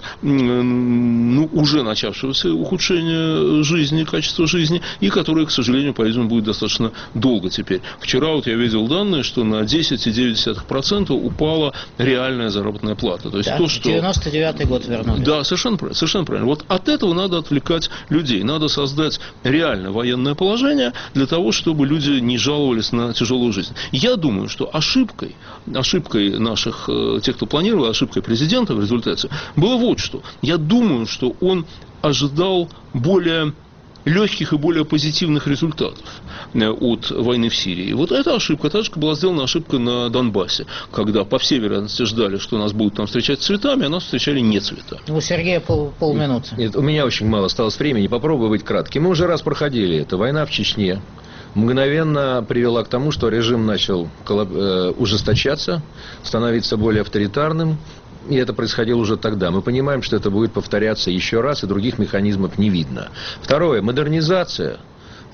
уже начавшегося ухудшения жизни, качества жизни, и которое, к сожалению, по-видимому, будет достаточно долго теперь. Вчера вот я видел данные, что на 10,9% упала реальная заработная плата. То есть да, то, что... 99-й год вернули. Да, совершенно правильно. Вот от этого надо отвлекать людей. Надо создать реально военное положение для того, чтобы люди не жаловались на тяжелую жизнь. Я думаю, что ошибкой наших, тех, кто планировал, ошибкой президента в результате было вот что. Я думаю, что он ожидал более легких и более позитивных результатов от войны в Сирии. Вот эта ошибка, была сделана ошибка на Донбассе, когда по всей вероятности ждали, что нас будут там встречать цветами, а нас встречали не цветами. У Сергея полминуты. Нет, у меня очень мало осталось времени, попробую быть кратким. Мы уже раз проходили это. Война в Чечне мгновенно привела к тому, что режим начал ужесточаться, становиться более авторитарным. И это происходило уже тогда. Мы понимаем, что это будет повторяться еще раз, и других механизмов не видно. Второе. Модернизация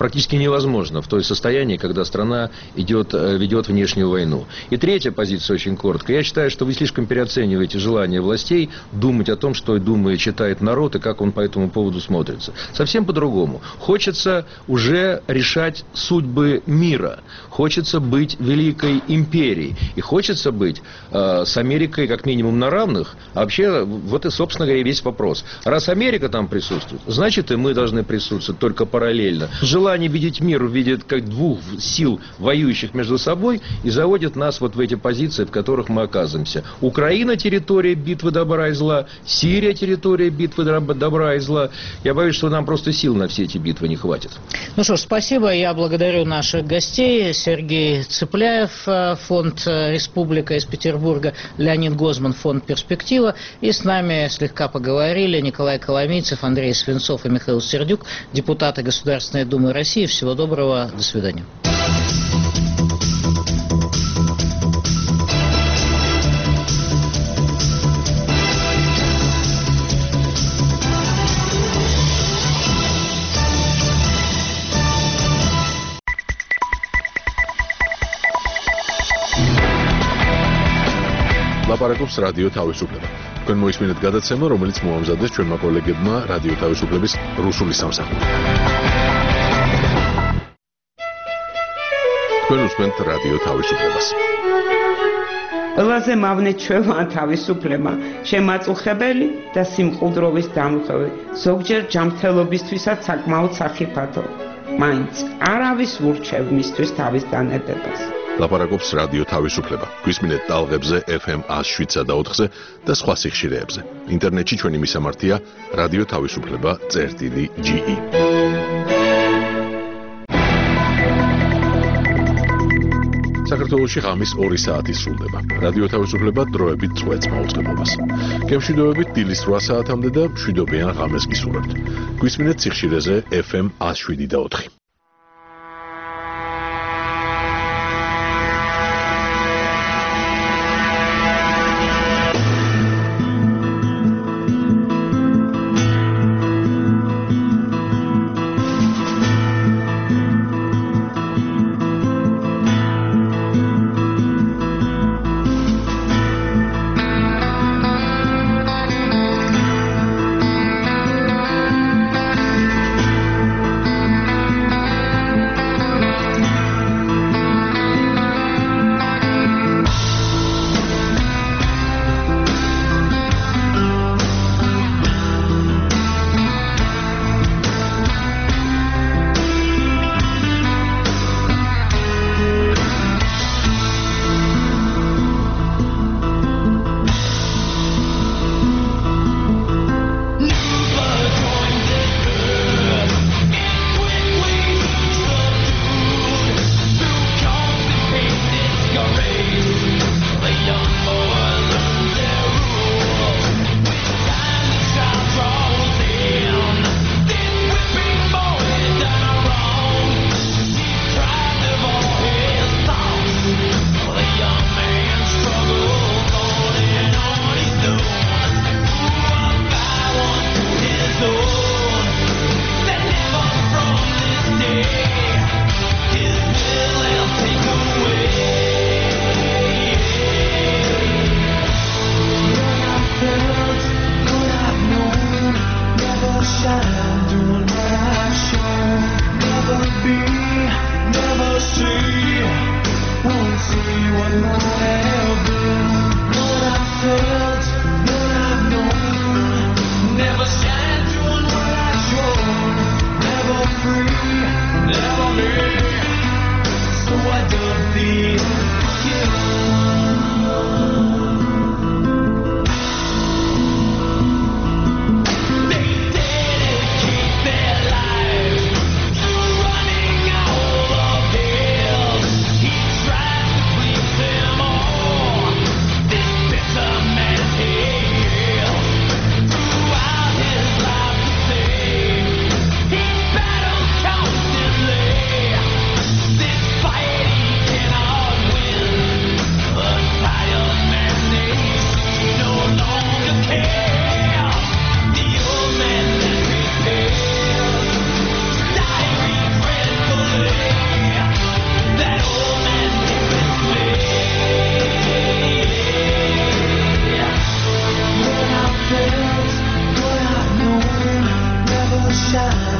практически невозможно в той состоянии, когда страна ведет внешнюю войну. И третья позиция, очень коротко. Я считаю, что вы слишком переоцениваете желание властей думать о том, что думает, читает народ и как он по этому поводу смотрится. Совсем по-другому. Хочется уже решать судьбы мира. Хочется быть великой империей. И хочется быть с Америкой как минимум на равных. А вообще, вот и, собственно говоря, весь вопрос. Раз Америка там присутствует, значит и мы должны присутствовать только параллельно. Желание видеть мир видит как двух сил, воюющих между собой, и заводит нас вот в эти позиции, в которых мы оказываемся. Украина — территория битвы добра и зла, Сирия — территория битвы добра и зла. Я боюсь, что нам просто сил на все эти битвы не хватит. Ну что ж, спасибо. Я благодарю наших гостей. Сергей Цыпляев, фонд «Республика» из Петербурга, Леонид Гозман, фонд «Перспектива». И с нами слегка поговорили Николай Коломийцев, Андрей Свинцов и Михаил Сердюк, депутаты Государственной Думы России. Всего доброго. До свидания. ლაპარაკობს რადიო თავისუფლება. თქვენ მოისმინეთ გადაცემა, რომელიც მოამზადეს ჩვენმა კოლეგებმა რადიო თავისუფლების რუსული სამსახური. თქვენ უსმენთ რადიო თავისუფლებას. ყველაზე მავნე ჩვევა თავისუფლება, შემაწუხებელი და სიმყუდროვის დამხევი, ზოგჯერ ჯანმრთელობისთვისაც საკმაოდ სახიფათო. მაინც არავის ურჩევ მისთვის თავის დანებებას. ლაპარაკობს რადიო თავისუფლება. გვისმინეთ ტალღებზე FM 107.4-ზე და სხვა სიხშირეებზე. ინტერნეტში ჩვენი მისამართია რადიო თავისუფლება.ge. საქართველოში ღამის 2 საათი სრულდება. რადიო თავისუფლება დროებით წვეთს მაუწყებლობას. გემშვიდობებით დილის 8 საათამდე და მშვიდობიან ღამეს გისურვებთ. გვისმინეთ სიხშირეზე FM 107.4. shine.